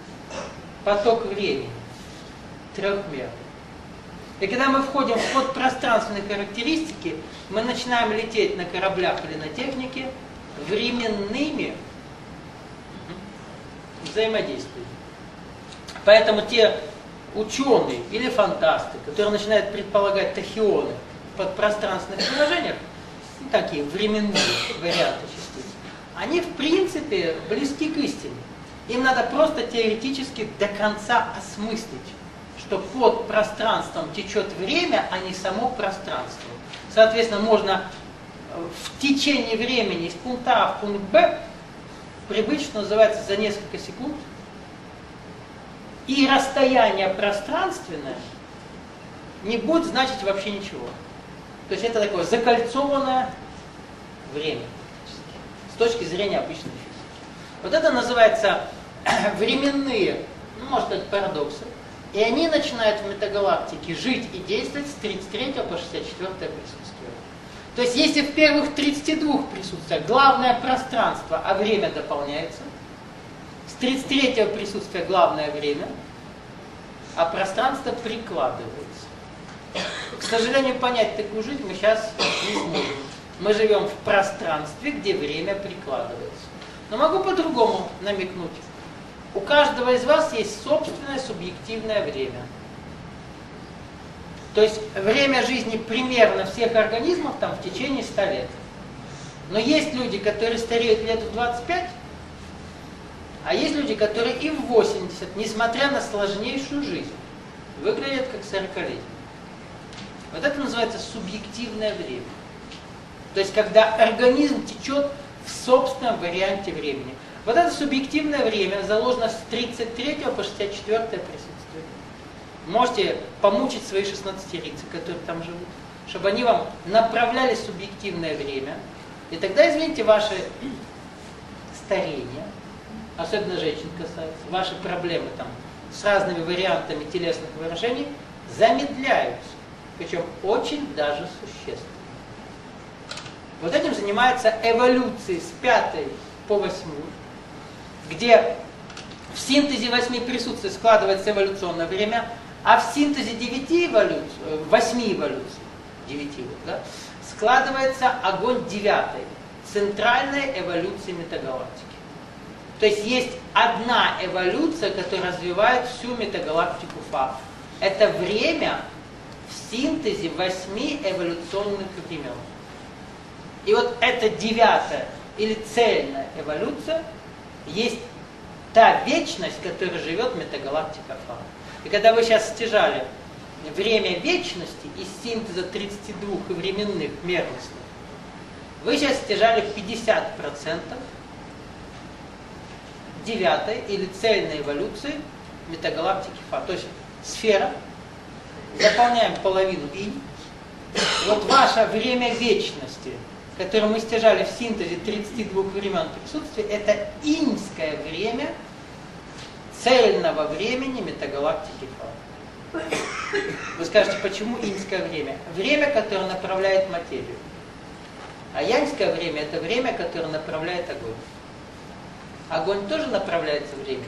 Поток времени. Трехмерный. И когда мы входим в подпространственные характеристики, мы начинаем лететь на кораблях или на технике временными взаимодействиями. Поэтому те ученые или фантасты, которые начинают предполагать тахионы в подпространственных приложениях, ну, такие временные варианты частиц, они в принципе близки к истине. Им надо просто теоретически до конца осмыслить, что под пространством течет время, а не само пространство. Соответственно, можно в течение времени из пункта А в пункт Б прибыть, что называется, за несколько секунд, и расстояние пространственное не будет значить вообще ничего. То есть это такое закольцованное время с точки зрения обычной физики. Вот это называется временные, ну, можно сказать, парадоксы. И они начинают в метагалактике жить и действовать с тридцать третьего по шестьдесят четвёртое присутствие. То есть если в первых тридцати двух присутствиях главное пространство, а время дополняется, с тридцать третьего присутствия главное время, а пространство прикладывается. К сожалению, понять такую жизнь мы сейчас не сможем. Мы живем в пространстве, где время прикладывается. Но могу по-другому намекнуть. У каждого из вас есть собственное субъективное время. То есть время жизни примерно всех организмов там в течение ста лет. Но есть люди, которые стареют лет в двадцать пять, а есть люди, которые и в восемьдесят, несмотря на сложнейшую жизнь, выглядят как сорокалетние. Вот это называется субъективное время. То есть когда организм течет в собственном варианте времени. Вот это субъективное время заложено с тридцать третьего по шестьдесят четвёртое присутствие. Можете помучить свои шестнадцатерицы, которые там живут, чтобы они вам направляли субъективное время. И тогда, извините, ваше старение, особенно женщин касается, ваши проблемы там с разными вариантами телесных выражений замедляются. Причем очень даже существенно. Вот этим занимается эволюция с пятой по восьмую, где в синтезе восьми присутствий складывается эволюционное время, а в синтезе девяти эволюций, восьми эволюций, девяти, вот, да, складывается огонь девятой, центральной эволюции метагалактики. То есть есть одна эволюция, которая развивает всю метагалактику Фа. Это время в синтезе восьми эволюционных времен. И вот эта девятая или цельная эволюция есть та вечность, которая живет метагалактика Фа. И когда вы сейчас стяжали время вечности из синтеза тридцати двух временных мерностных, вы сейчас стяжали пятьдесят процентов девятой или цельной эволюции метагалактики Фа. То есть сфера, заполняем половину инь. Вот ваше время вечности, которое мы стяжали в синтезе тридцати двух времен присутствия, это иньское время цельного времени метагалактики Фа. Вы скажете, почему иньское время? Время, которое направляет материю. А яньское время – это время, которое направляет огонь. Огонь тоже направляется временем.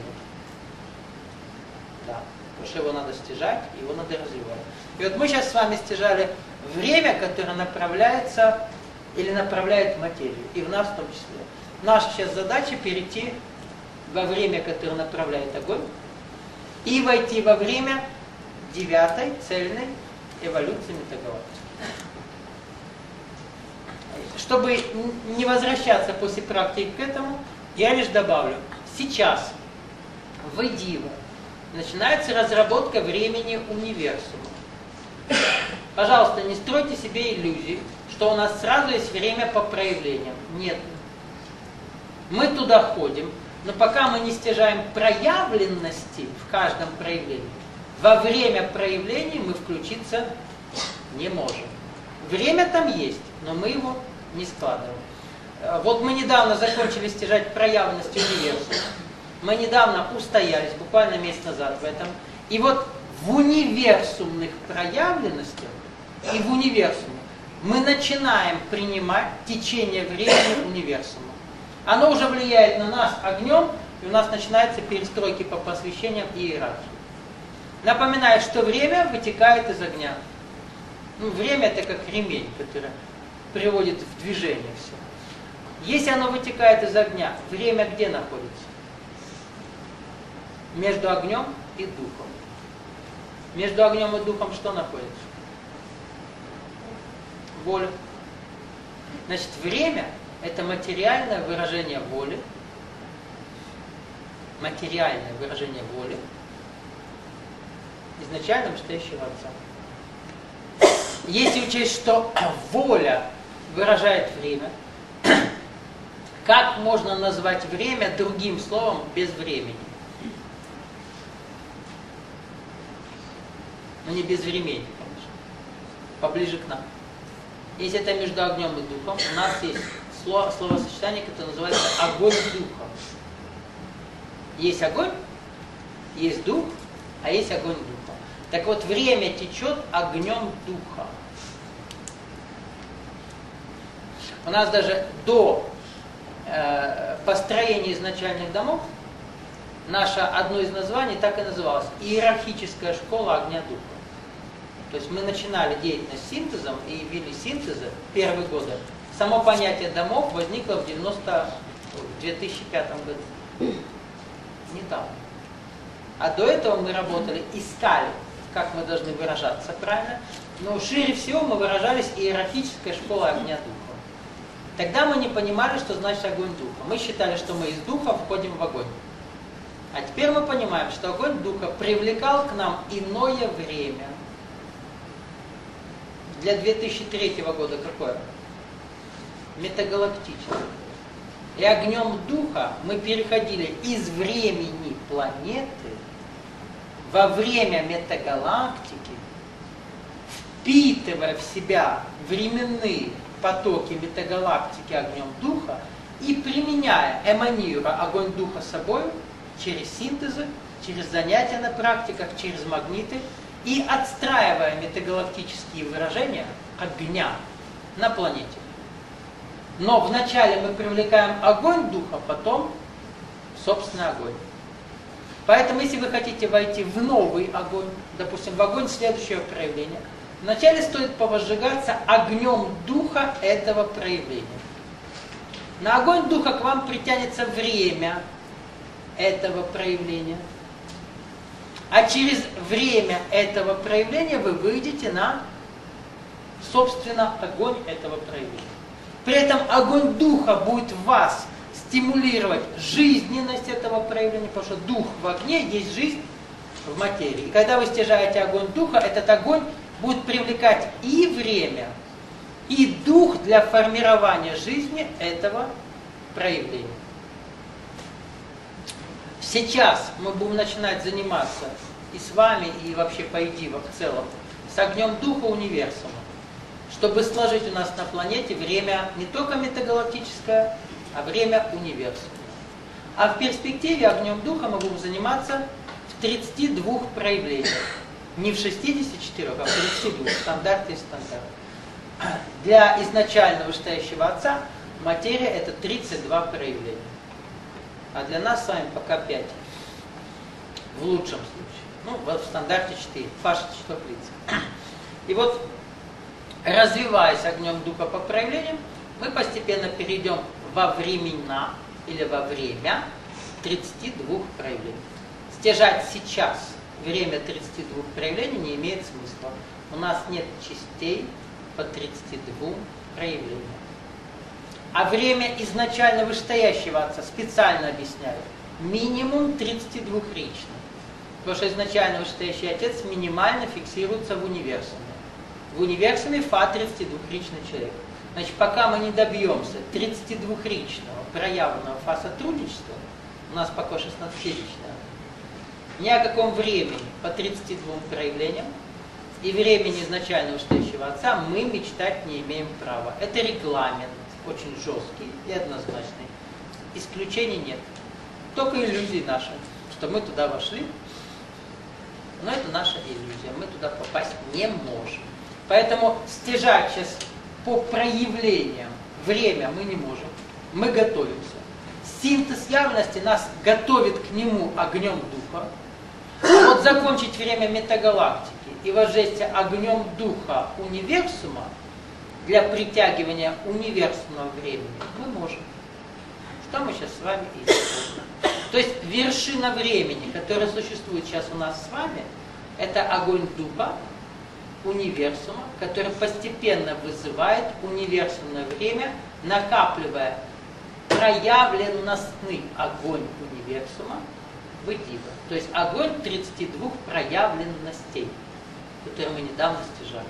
Да, потому что его надо стяжать, его надо развивать. И вот мы сейчас с вами стяжали время, которое направляется или направляет материю, и в нас в том числе. Наша сейчас задача перейти во время, которое направляет огонь, и войти во время девятой цельной эволюции метагалактики. Чтобы не возвращаться после практики к этому, я лишь добавлю, сейчас в Дива начинается разработка времени универсума. Пожалуйста, не стройте себе иллюзий, что у нас сразу есть время по проявлениям. Нет. Мы туда ходим, но пока мы не стяжаем проявленности в каждом проявлении, во время проявлений мы включиться не можем. Время там есть, но мы его не складываем. Вот мы недавно закончили стяжать проявленности универсума. Мы недавно устоялись, буквально месяц назад в этом. И вот в универсумных проявленностях и в универсуме мы начинаем принимать течение времени универсума. Оно уже влияет на нас огнем, и у нас начинаются перестройки по посвящениям и иерархии. Напоминаю, что время вытекает из огня. Ну, время это как ремень, который приводит в движение все. Если оно вытекает из огня, время где находится? Между огнем и духом. Между огнем и духом что находится? Воля. Значит, время – это материальное выражение воли, материальное выражение воли изначально вышестоящего Отца. Если учесть, что воля выражает время, как можно назвать время другим словом без времени? Ну не без времени, конечно. Поближе к нам. Если это между огнем и духом, у нас есть слово, словосочетание, которое называется огонь духа. Есть огонь, есть дух, а есть огонь духа. Так вот, время течет огнем духа. У нас даже до э, построения изначальных домов наше одно из названий так и называлось – иерархическая школа огня духа. То есть мы начинали деятельность синтезом и вели синтезы первые годы. Само понятие домов возникло в девяносто в две тысячи пятом году. Недавно. А до этого мы работали, искали, как мы должны выражаться правильно, но шире всего мы выражались иерархическая школа огня духа. Тогда мы не понимали, что значит огонь духа. Мы считали, что мы из духа входим в огонь. А теперь мы понимаем, что огонь духа привлекал к нам иное время. Для две тысячи третьего года какое? Метагалактическое. И огнем духа мы переходили из времени планеты во время метагалактики, впитывая в себя временные потоки метагалактики огнем духа и применяя, эманируя огонь духа собой через синтезы, через занятия на практиках, через магниты и отстраивая метагалактические выражения огня на планете. Но вначале мы привлекаем огонь духа, потом собственный огонь. Поэтому, если вы хотите войти в новый огонь, допустим, в огонь следующего проявления, вначале стоит повозжигаться огнем духа этого проявления. На огонь духа к вам притянется время этого проявления. А через время этого проявления вы выйдете на, собственно, огонь этого проявления. При этом огонь духа будет в вас стимулировать жизненность этого проявления, потому что дух в огне есть жизнь в материи. И когда вы стяжаете огонь духа, этот огонь будет привлекать и время, и дух для формирования жизни этого проявления. Сейчас мы будем начинать заниматься и с вами, и вообще по идее в целом, с огнем духа универсума, чтобы сложить у нас на планете время не только метагалактическое, а время универсума. А в перспективе огнем духа мы будем заниматься в тридцати двух проявлениях. Не в шестидесяти четырёх, а в тридцати двух. Стандарт и стандарт. Для изначально вышестоящего Отца материя это тридцать два проявления. А для нас с вами пока пять. В лучшем случае. Ну, вот в стандарте четыре. Фаша число лиц. И вот, развиваясь огнем духа по проявлениям, мы постепенно перейдем во времена или во время тридцати двух проявлений. Стяжать сейчас время тридцати двух проявлений не имеет смысла. У нас нет частей по тридцати двум проявлениям. А время изначально вышестоящего Отца специально объясняю. Минимум тридцати двухрично. Потому что изначально вышестоящий Отец минимально фиксируется в универсуме. В универсуме Фа тридцати двухричный человек. Значит, пока мы не добьемся тридцати двухричного проявленного Фа сотрудничества, у нас пока шестнадцатиричное, ни о каком времени по тридцати двум проявлениям и времени изначально вышестоящего Отца мы мечтать не имеем права. Это регламент, очень жесткий и однозначный. Исключений нет. Только иллюзии наши, что мы туда вошли, но это наша иллюзия, мы туда попасть не можем. Поэтому стяжать сейчас по проявлениям время мы не можем, мы готовимся. Синтез явности нас готовит к нему огнем духа. А вот закончить время метагалактики и воздействие огнем духа универсума для притягивания универсумного времени мы можем. Что мы сейчас с вами и делаем. То есть вершина времени, которая существует сейчас у нас с вами, это огонь духа универсума, который постепенно вызывает универсумное время, накапливая проявленностный огонь универсума в идива. То есть огонь тридцати двух проявленностей, которые мы недавно стяжали.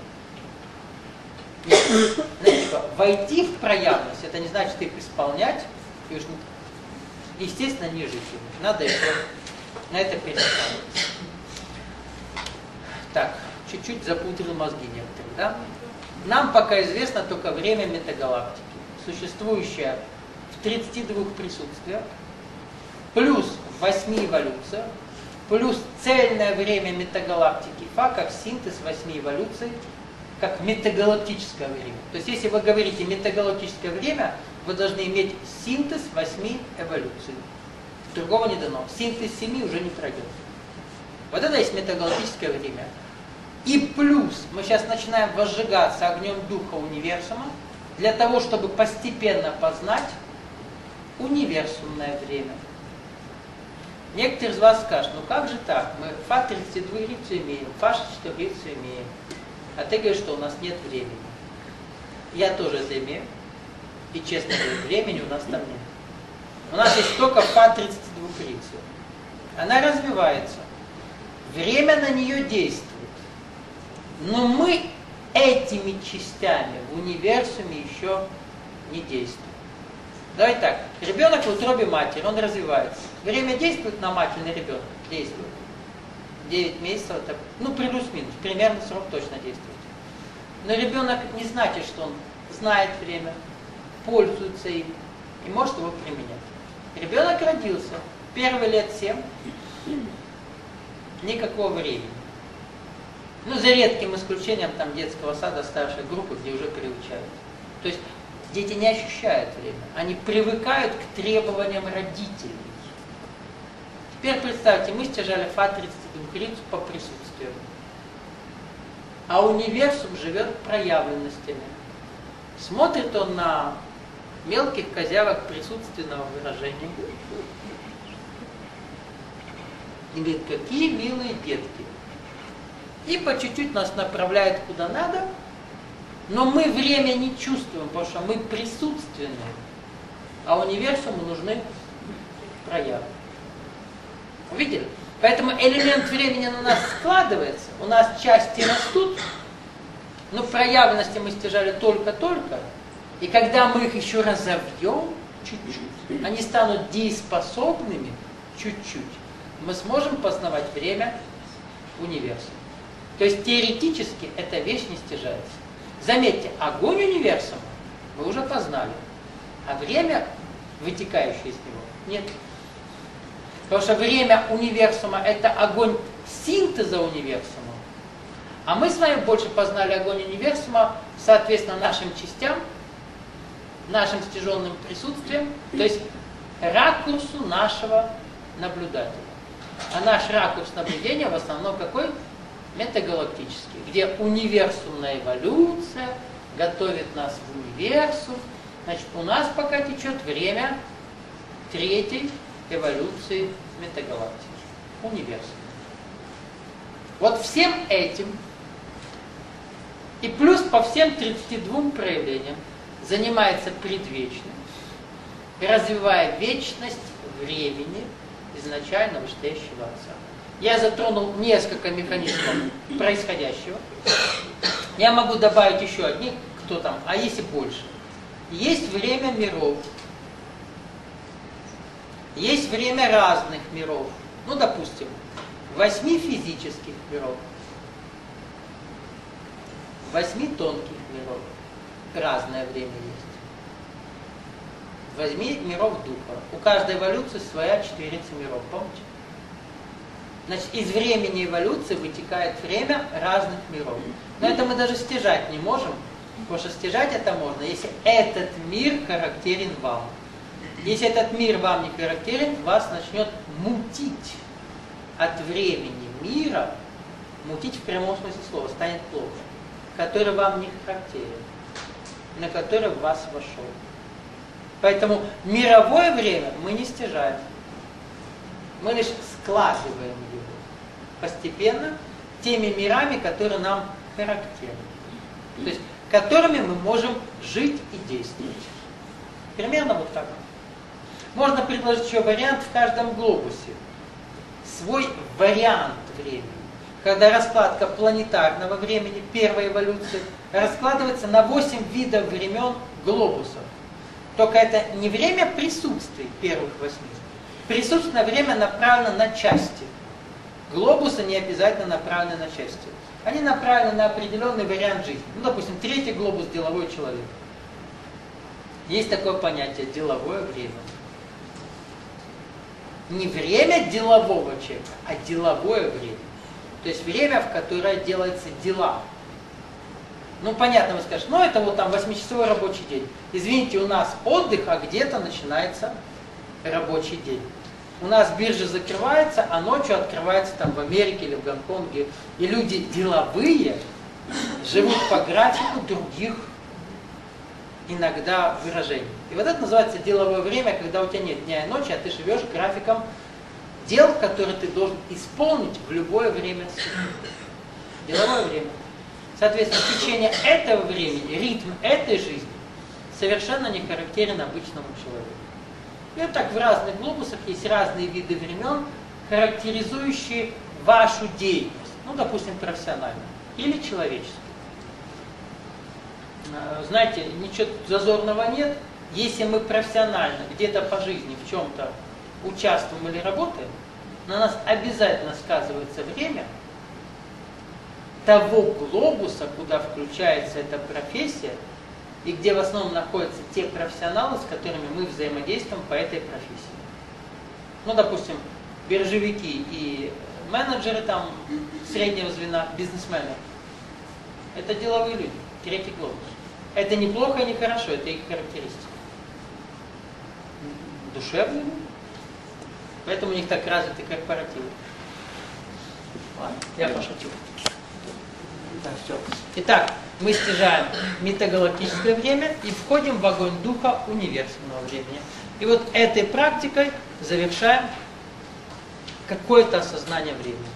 Знаете, типа, войти в проявленность, это не значит их исполнять, и уж, естественно, не жить им. Надо еще на это переставить. Так, чуть-чуть запутали мозги некоторые, да? Нам пока известно только время метагалактики, существующее в тридцати двух присутствиях, плюс в восьми эволюциях, плюс цельное время метагалактики Фа, как синтез восьми эволюций, как метагалактическое время. То есть, если вы говорите метагалактическое время, вы должны иметь синтез восьми эволюций. Другого не дано. Синтез семи уже не пройдет. Вот это есть метагалактическое время. И плюс мы сейчас начинаем возжигаться огнем духа универсума для того, чтобы постепенно познать универсумное время. Некоторые из вас скажут, ну как же так, мы фа тридцать два грицу имеем, фа шестьдесят четыре грицу имеем, а ты говоришь, что у нас нет времени. Я тоже это имею, и честно говоря, времени у нас там нет. У нас есть только фа тридцать два грицу. Она развивается, время на нее действует, но мы этими частями в универсуме еще не действуем. Давайте так, ребенок в утробе матери, он развивается. Время действует на мать или на ребенка? Действует. девять месяцев, это, ну, плюс-минус, примерно срок точно действует. Но ребенок не значит, что он знает время, пользуется им и может его применять. Ребенок родился, первые лет семь, никакого времени. Ну, за редким исключением там детского сада, старшей группы, где уже приучают. То есть дети не ощущают время, они привыкают к требованиям родителей. Теперь представьте, мы стяжали фа тридцать два грицу по присутствию. А универсум живет проявленностями. Смотрит он на мелких козявок присутственного выражения и говорит, какие милые детки. И по чуть-чуть нас направляет куда надо, но мы время не чувствуем, потому что мы присутственны, а универсуму нужны проявы. Увидели? Поэтому элемент времени на нас складывается, у нас части растут, но проявленности мы стяжали только-только, и когда мы их еще разовьем чуть-чуть, они станут дееспособными чуть-чуть, мы сможем познавать время универсума. То есть теоретически эта вещь не стяжается. Заметьте, огонь универсума мы уже познали, а время, вытекающее из него, нет. Потому что время универсума – это огонь синтеза универсума. А мы с вами больше познали огонь универсума, соответственно, нашим частям, нашим стяженным присутствием, то есть ракурсу нашего наблюдателя. А наш ракурс наблюдения в основном какой? Метагалактический, где универсумная эволюция готовит нас в универсум. Значит, у нас пока течет время третьей эволюции метагалактики, универсума. Вот всем этим и плюс по всем тридцати двум проявлениям занимается предвечным, развивая вечность времени изначально вышестоящего Отца. Я затронул несколько механизмов происходящего. Я могу добавить еще одни, кто там, а есть и больше. Есть время миров. Есть время разных миров. Ну, допустим, восьми физических миров, восьми тонких миров. Разное время есть. Возьми миров духа. У каждой эволюции своя четверица миров, помните? Значит, из времени эволюции вытекает время разных миров. Но это мы даже стяжать не можем, потому что стяжать это можно, если этот мир характерен вам. Если этот мир вам не характерен, вас начнет мутить от времени мира, мутить в прямом смысле слова, станет плохо, который вам не характерен, на который в вас вошел. Поэтому мировое время мы не стяжаем. Мы лишь складываем его постепенно теми мирами, которые нам характерны. То есть, которыми мы можем жить и действовать. Примерно вот так. Можно предложить еще вариант в каждом глобусе. Свой вариант времени. Когда раскладка планетарного времени, первой эволюции, раскладывается на восемь видов времен глобусов. Только это не время присутствий первых восьми. Присутственное время направлено на части. Глобусы не обязательно направлены на части. Они направлены на определенный вариант жизни. Ну, допустим, третий глобус – деловой человек. Есть такое понятие – деловое время. Не время делового человека, а деловое время. То есть время, в которое делаются дела. Ну, понятно, вы скажете, ну, это вот там восьмичасовой рабочий день. Извините, у нас отдых, а где-то начинается рабочий день. У нас биржа закрывается, а ночью открывается там в Америке или в Гонконге. И люди деловые живут по графику других иногда выражений. И вот это называется деловое время, когда у тебя нет дня и ночи, а ты живешь графиком дел, которые ты должен исполнить в любое время суток. Деловое время. Соответственно, течение этого времени, ритм этой жизни совершенно не характерен обычному человеку. И вот так в разных глобусах есть разные виды времен, характеризующие вашу деятельность. Ну, допустим, профессиональную или человеческую. Знаете, ничего зазорного нет. Если мы профессионально где-то по жизни в чем-то участвуем или работаем, на нас обязательно сказывается время того глобуса, куда включается эта профессия, и где в основном находятся те профессионалы, с которыми мы взаимодействуем по этой профессии. Ну, допустим, биржевики и менеджеры там среднего звена, бизнесмены. Это деловые люди, третий глобус. Это не плохо и не хорошо, это их характеристика. Душевные люди. Поэтому у них так развиты корпоративы. Ладно, я пошутил. Да, все. Итак, мы стяжаем метагалактическое время и входим в огонь духа универсального времени. И вот этой практикой завершаем какое-то осознание времени.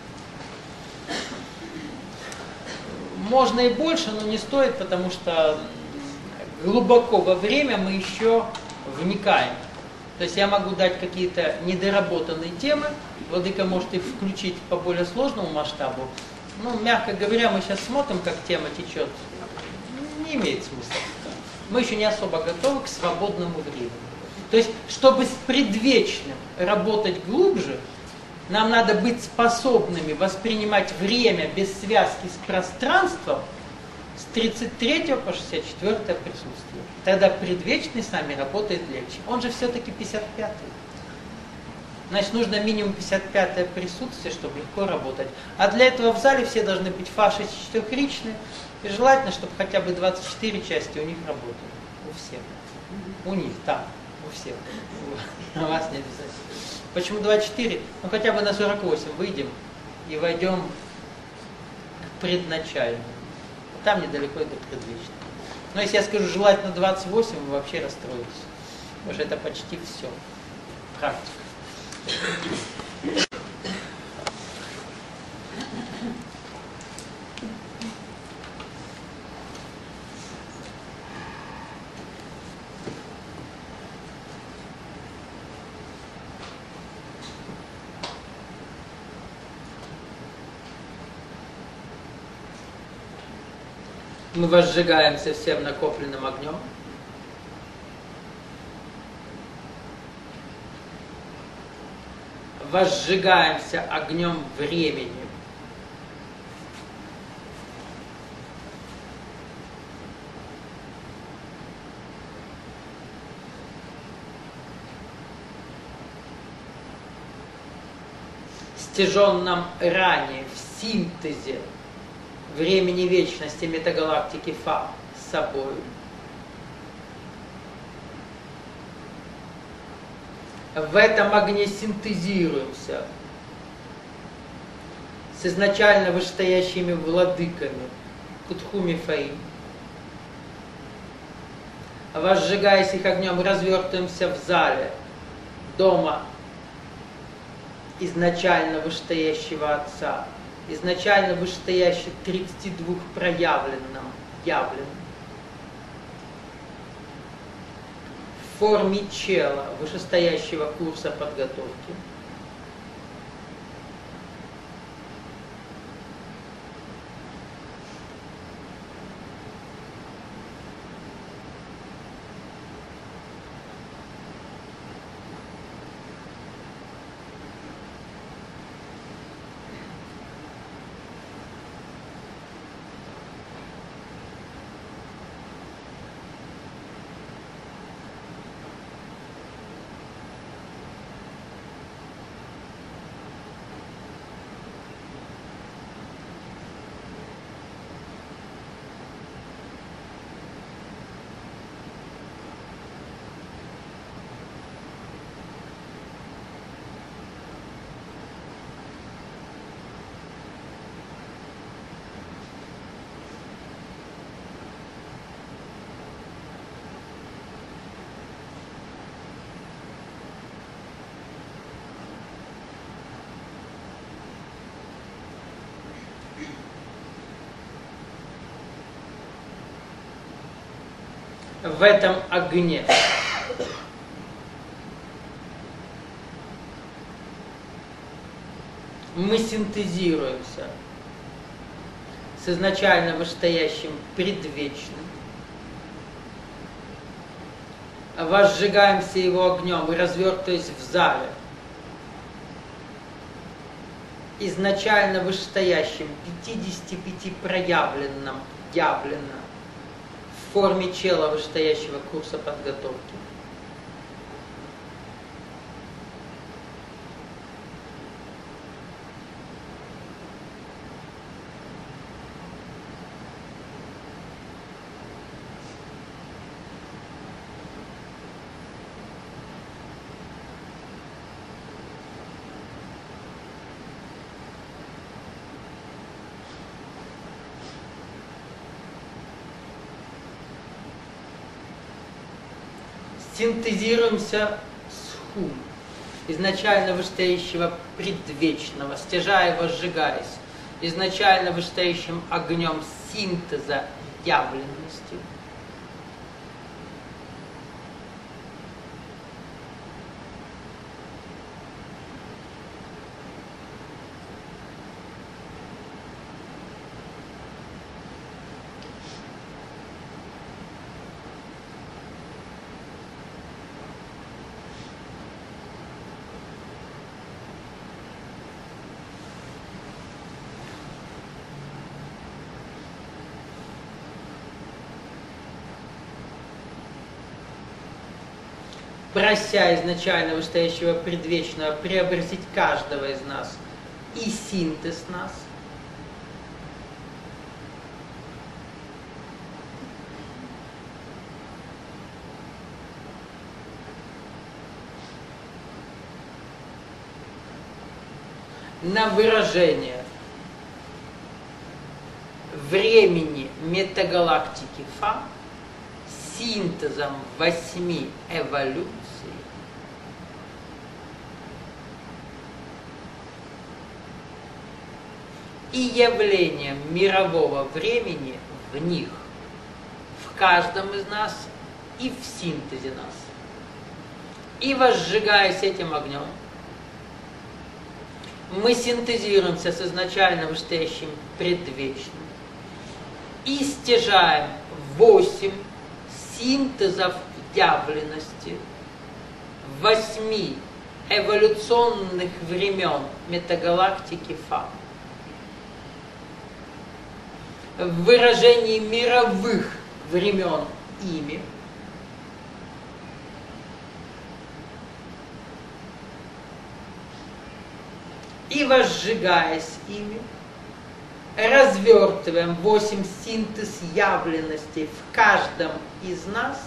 Можно и больше, но не стоит, потому что глубоко во время мы еще вникаем. То есть я могу дать какие-то недоработанные темы, владыка может их включить по более сложному масштабу. Ну, мягко говоря, мы сейчас смотрим, как тема течет. Не имеет смысла. Мы еще не особо готовы к свободному времени. То есть, чтобы с предвечным работать глубже, нам надо быть способными воспринимать время без связки с пространством с тридцать третьего по шестьдесят четвёртое присутствие. Тогда предвечный с нами работает легче. Он же все-таки пятьдесят пятый. Значит, нужно минимум пятьдесят пятое присутствие, чтобы легко работать. А для этого в зале все должны быть фашистично-ричны. И желательно, чтобы хотя бы двадцать четыре части у них работали. У всех. У них, там, у всех. У вас не обязательно. Почему двадцать четыре? Ну хотя бы на сорок восемь выйдем и войдем к предначальному. Там недалеко до предвечного. Но если я скажу желательно двадцать восемь, вы вообще расстроитесь. Потому что это почти все. Практика. Мы возжигаемся всем накопленным огнем. Возжигаемся огнем времени. Стяженном ранее в синтезе времени вечности метагалактики Фа с собой. В этом огне синтезируемся с изначально вышестоящими владыками Кутхуми Фаим. Возжигаясь их огнем, развертываемся в зале дома изначально вышестоящего Отца, изначально вышестоящих тридцати двух проявленным, явленным. В форме чела вышестоящего курса подготовки. в этом огне. Мы синтезируемся с изначально вышестоящим предвечным, возжигаемся его огнем и развертываясь в зале, изначально вышестоящим пятидесяти пяти проявленным, явлено в форме чела вышестоящего курса подготовки. Синтезируемся с хум, изначально вышестоящего предвечного, стяжая и возжигаясь, изначально вышестоящим огнем синтеза явленности. Прося изначально вышестоящего предвечного преобразить каждого из нас и синтез нас, на выражение времени метагалактики Фа синтезом восьми эволюций и явлением мирового времени в них, в каждом из нас и в синтезе нас. И возжигаясь этим огнем, мы синтезируемся с изначально вышестоящим предвечным и стяжаем восемь синтезов явленности восьми эволюционных времен метагалактики Фа в выражении мировых времен ими, и возжигаясь ими, развертываем восемь синтез явленностей в каждом из нас,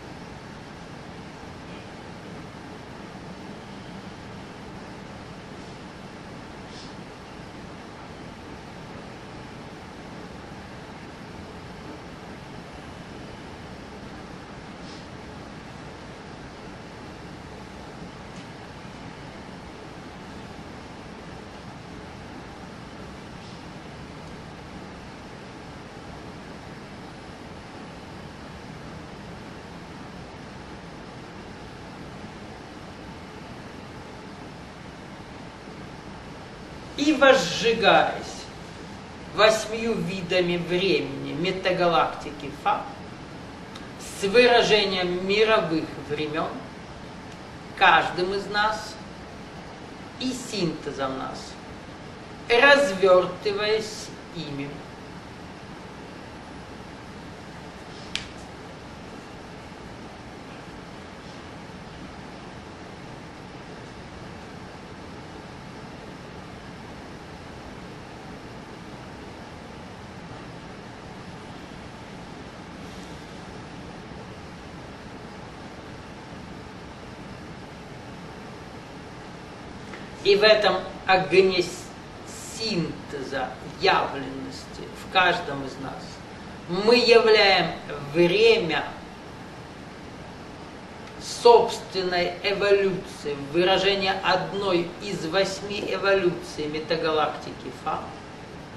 и возжигаясь восьмью видами времени метагалактики Фа с выражением мировых времен, каждым из нас и синтезом нас, развертываясь ими. И в этом огне синтеза явленности в каждом из нас мы являем время собственной эволюции, выражение одной из восьми эволюций метагалактики Фа,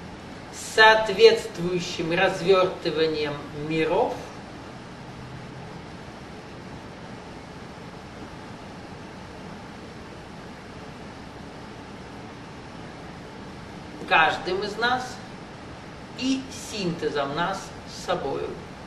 с соответствующим развертыванием миров каждым из нас и синтезом нас с собою.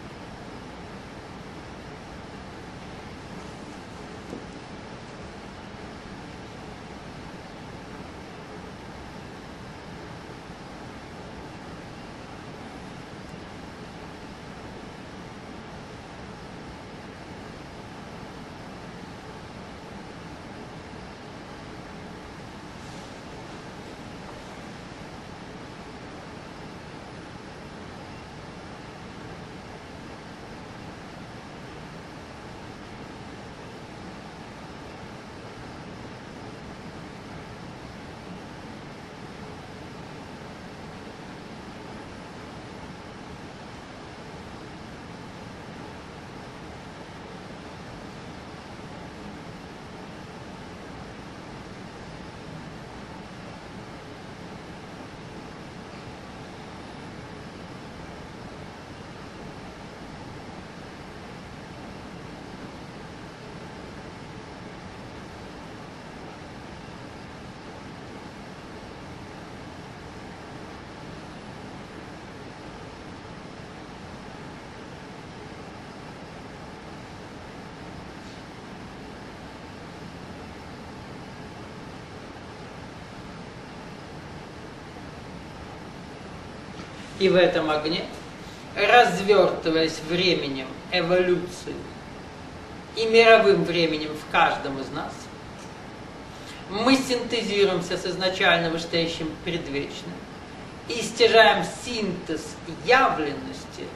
И в этом огне, развертываясь временем эволюции и мировым временем в каждом из нас, мы синтезируемся с изначально вышестоящим предвечным и стяжаем синтез явленности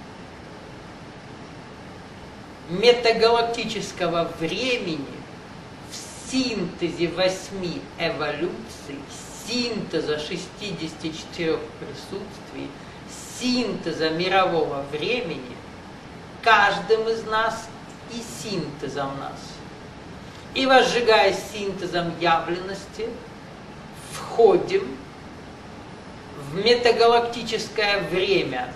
метагалактического времени в синтезе восьми эволюций, синтеза шестидесяти четырёх присутствий, синтеза мирового времени, каждым из нас и синтезом нас. И возжигая синтезом явленности, входим в метагалактическое время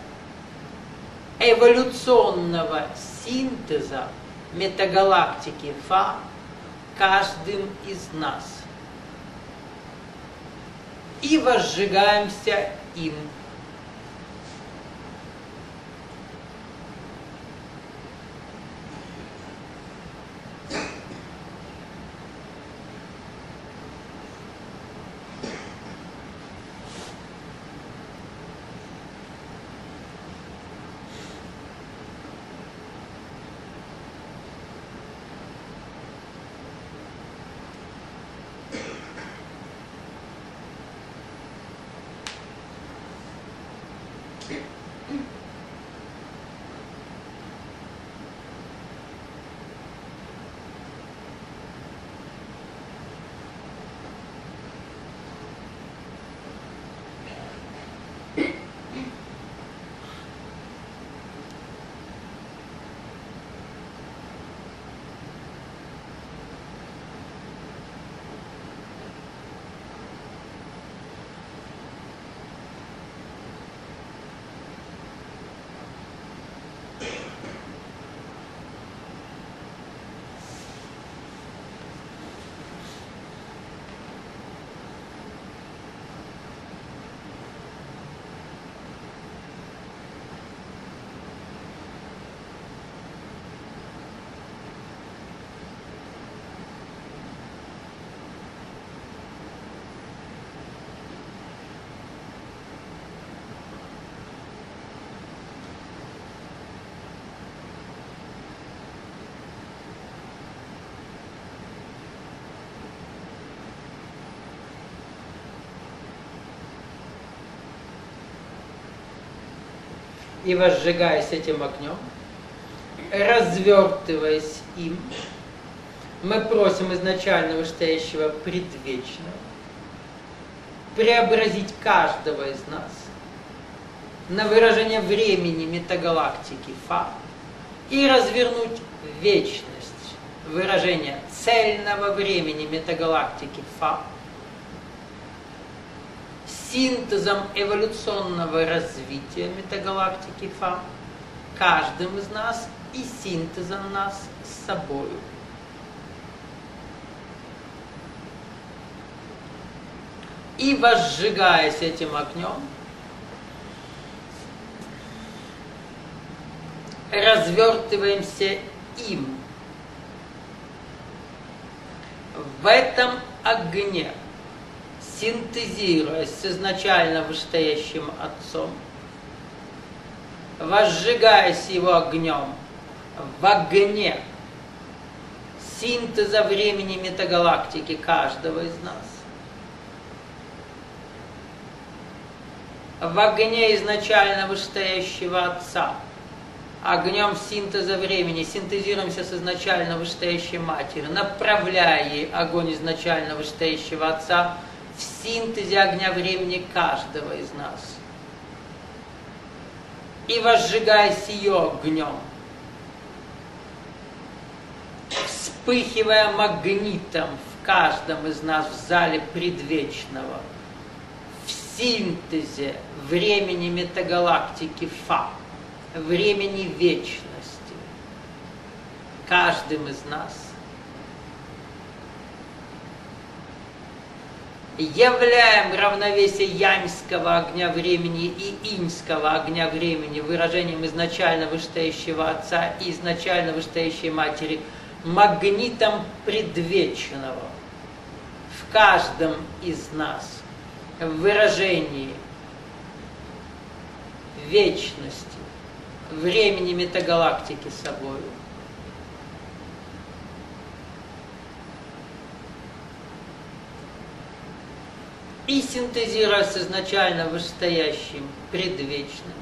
эволюционного синтеза метагалактики Фа каждым из нас. И возжигаемся им. И возжигаясь этим огнем, развертываясь им, мы просим изначально вышестоящего предвечного преобразить каждого из нас на выражение времени метагалактики Фа и развернуть вечность, выражение цельного времени метагалактики Фа, синтезом эволюционного развития метагалактики Фа, каждым из нас и синтезом нас с собою. И возжигаясь этим огнем, развертываемся им. В этом огне, синтезируясь с изначально вышестоящим Отцом, возжигаясь его огнем, в огне синтеза времени метагалактики каждого из нас, в огне изначально вышестоящего Отца, огнем синтеза времени, синтезируемся с изначально вышестоящей Матерью, направляя ей огонь изначально вышестоящего Отца в синтезе огня времени каждого из нас. И возжигаясь ее огнем, вспыхивая магнитом в каждом из нас в зале предвечного, в синтезе времени метагалактики Фа, времени вечности, каждым из нас, являем равновесие яньского огня времени и иньского огня времени выражением изначально вышестоящего Отца и изначально вышестоящей Матери, магнитом предвечного в каждом из нас, в выражении вечности, времени метагалактики собою. И синтезируя с изначально вышестоящим предвечным,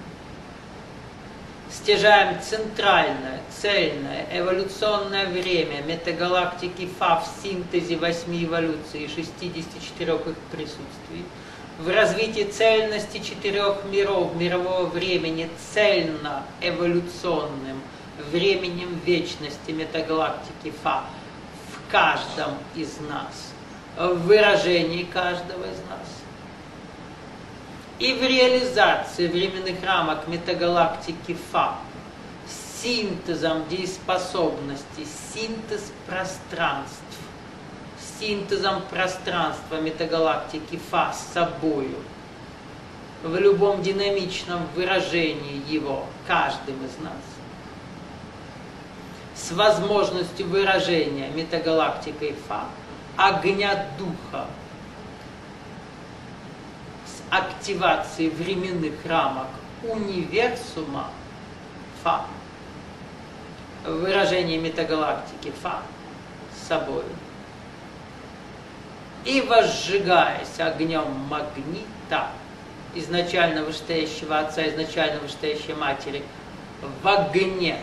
стяжаем центральное, цельное, эволюционное время метагалактики Фа в синтезе восьми эволюций и шестидесяти четырёх их присутствий, в развитии цельности четырех миров, мирового времени, цельно-эволюционным временем вечности метагалактики Фа в каждом из нас, в выражении каждого из нас. И в реализации временных рамок метагалактики Фа с синтезом дееспособности, синтез пространств, синтезом пространства метагалактики Фа с собою, в любом динамичном выражении его каждым из нас, с возможностью выражения метагалактикой Фа огня духа, с активацией временных рамок универсума Фа, в выражении метагалактики Фа с собою, и возжигаясь огнем магнита изначально вышестоящего Отца, изначально вышестоящей Матери, в огне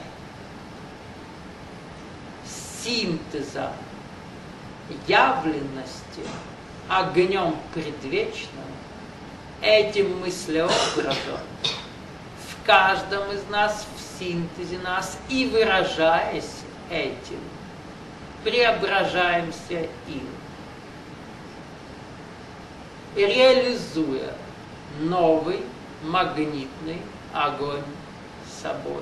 синтеза явленности огнем предвечным, этим мыслеобразом в каждом из нас, в синтезе нас, и выражаясь этим, преображаемся им, реализуя новый магнитный огонь собой.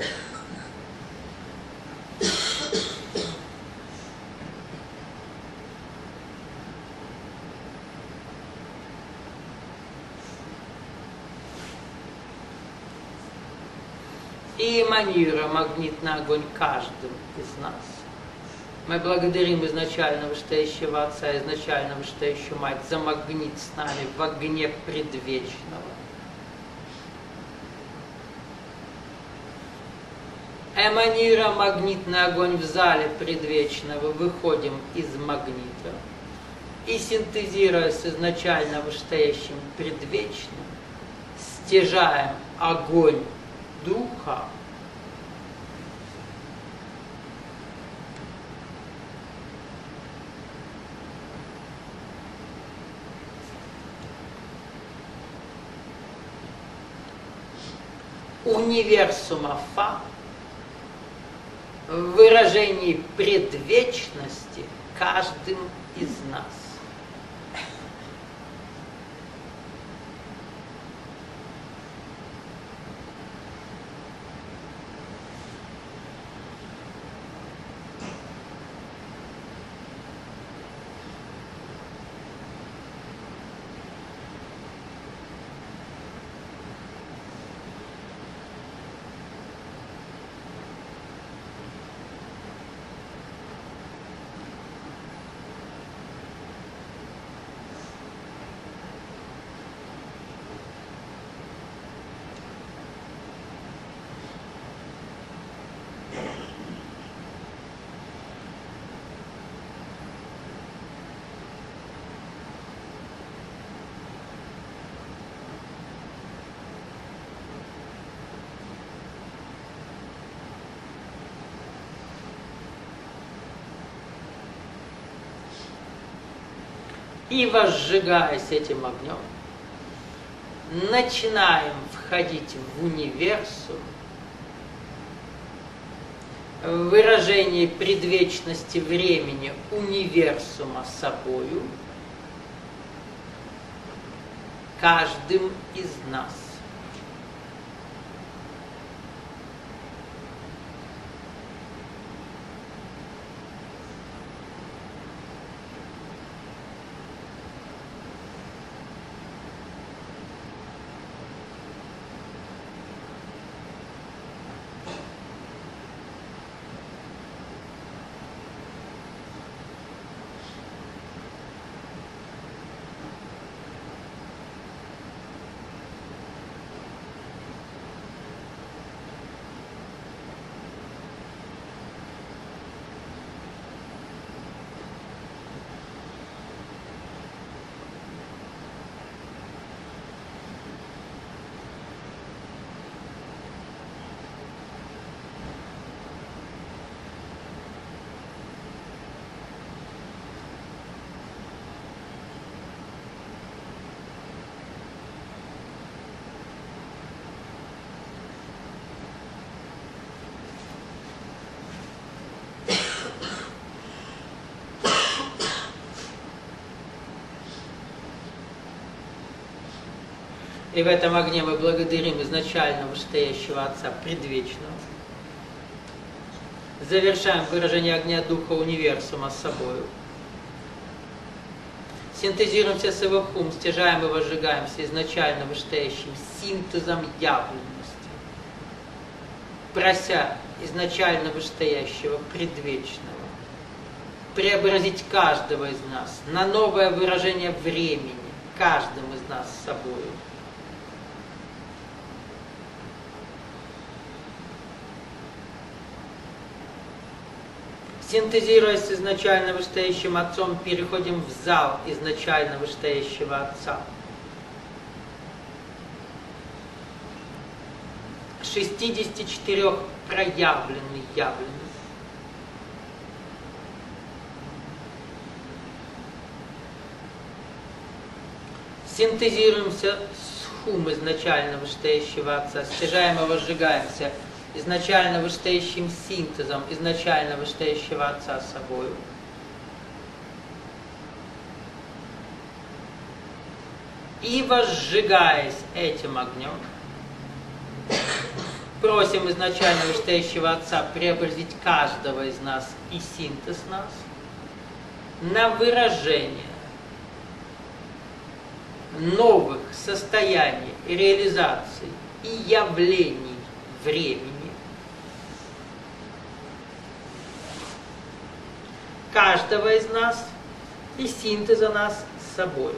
И эманируя магнитный огонь каждым из нас. Мы благодарим изначально вышестоящего Отца, изначально вышестоящую Мать за магнит с нами в огне предвечного. Эманируя магнитный огонь в зале предвечного, выходим из магнита и, синтезируя с изначально вышестоящим предвечным, стяжаем огонь Духа. Универсума Фа в выражении предвечности каждым из нас. И, возжигаясь этим огнем, начинаем входить в универсум, в выражении предвечности времени универсума собою, каждым из нас. И в этом огне мы благодарим изначально вышестоящего Отца предвечного. Завершаем выражение огня Духа универсума с собою. Синтезируем все своего хум, стяжаем и возжигаемся изначально вышестоящим синтезом явленности, прося изначально вышестоящего предвечного преобразить каждого из нас на новое выражение времени, каждым из нас с собою. Синтезируясь с изначально вышестоящим Отцом, переходим в зал изначально вышестоящего Отца. шестьдесят четыре проявленной явленности. Синтезируемся с хум изначально вышестоящего Отца, стяжаем и возжигаемся изначально вышестоящим синтезом изначально вышестоящего Отца с собою. И возжигаясь этим огнем, Просим изначально вышестоящего Отца преобразить каждого из нас и синтез нас на выражение новых состояний, реализаций и явлений времени, каждого из нас и синтеза нас с собой.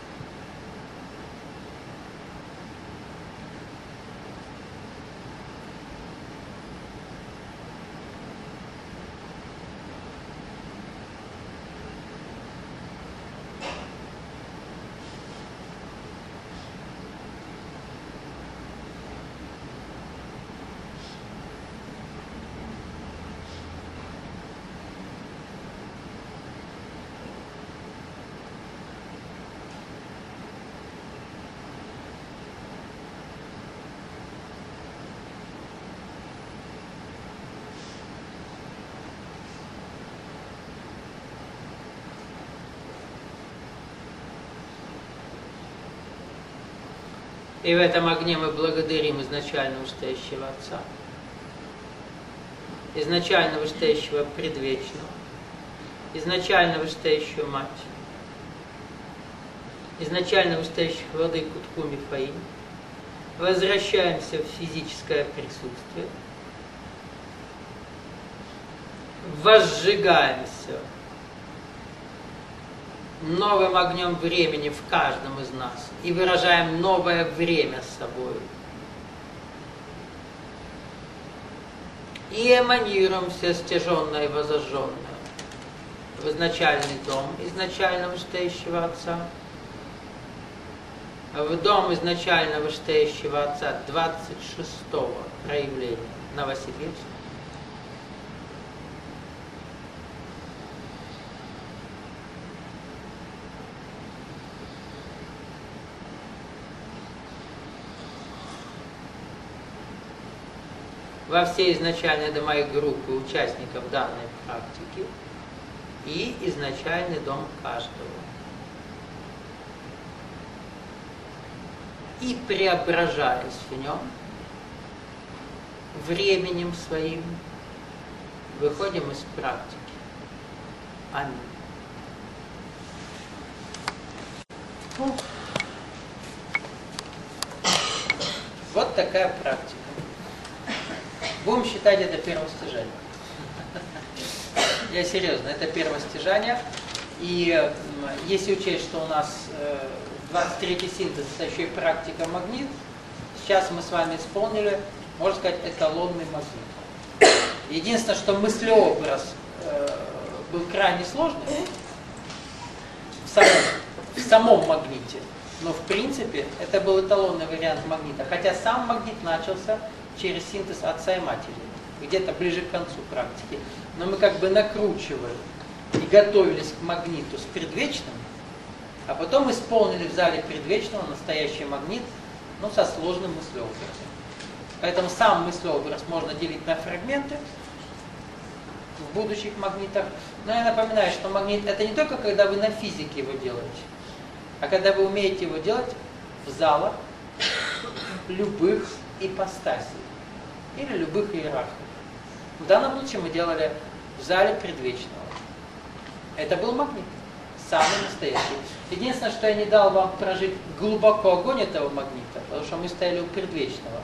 И в этом огне мы благодарим изначально вышестоящего Отца, изначально вышестоящего Предвечного, изначально вышестоящую Мать, изначально вышестоящих Владыку Тху Мипаим. Возвращаемся в физическое присутствие, возжигаемся новым огнем времени в каждом из нас и выражаем новое время с собой. И эманируем все стяженное и возожженное в изначальный дом изначально вышестоящего Отца, в дом изначально вышестоящего Отца двадцать шестого проявления Новосибирск. Во все изначальные дома и группы участников данной практики и изначальный дом каждого. И преображаясь в нем, временем своим, выходим из практики. Аминь. Вот такая практика. Будем считать это первостижение. Я серьезно, это первостижение. И если учесть, что у нас двадцать третий синтез, это еще и практика магнит, сейчас мы с вами исполнили, можно сказать, эталонный магнит. Единственное, что мыслеобраз был крайне сложный в самом, в самом магните. Но в принципе это был эталонный вариант магнита. Хотя сам магнит начался через синтез Отца и Матери, где-то ближе к концу практики. Но мы как бы накручивали и готовились к магниту с предвечным, а потом исполнили в зале предвечного настоящий магнит, ну, со сложным мыслеобразом. Поэтому сам мыслеобраз можно делить на фрагменты в будущих магнитах. Но я напоминаю, что магнит это не только когда вы на физике его делаете, а когда вы умеете его делать в залах любых ипостасей или любых иерархов. В данном случае мы делали в зале предвечного. Это был магнит, самый настоящий. Единственное, что я не дал вам прожить глубоко огонь этого магнита, потому что мы стояли у предвечного.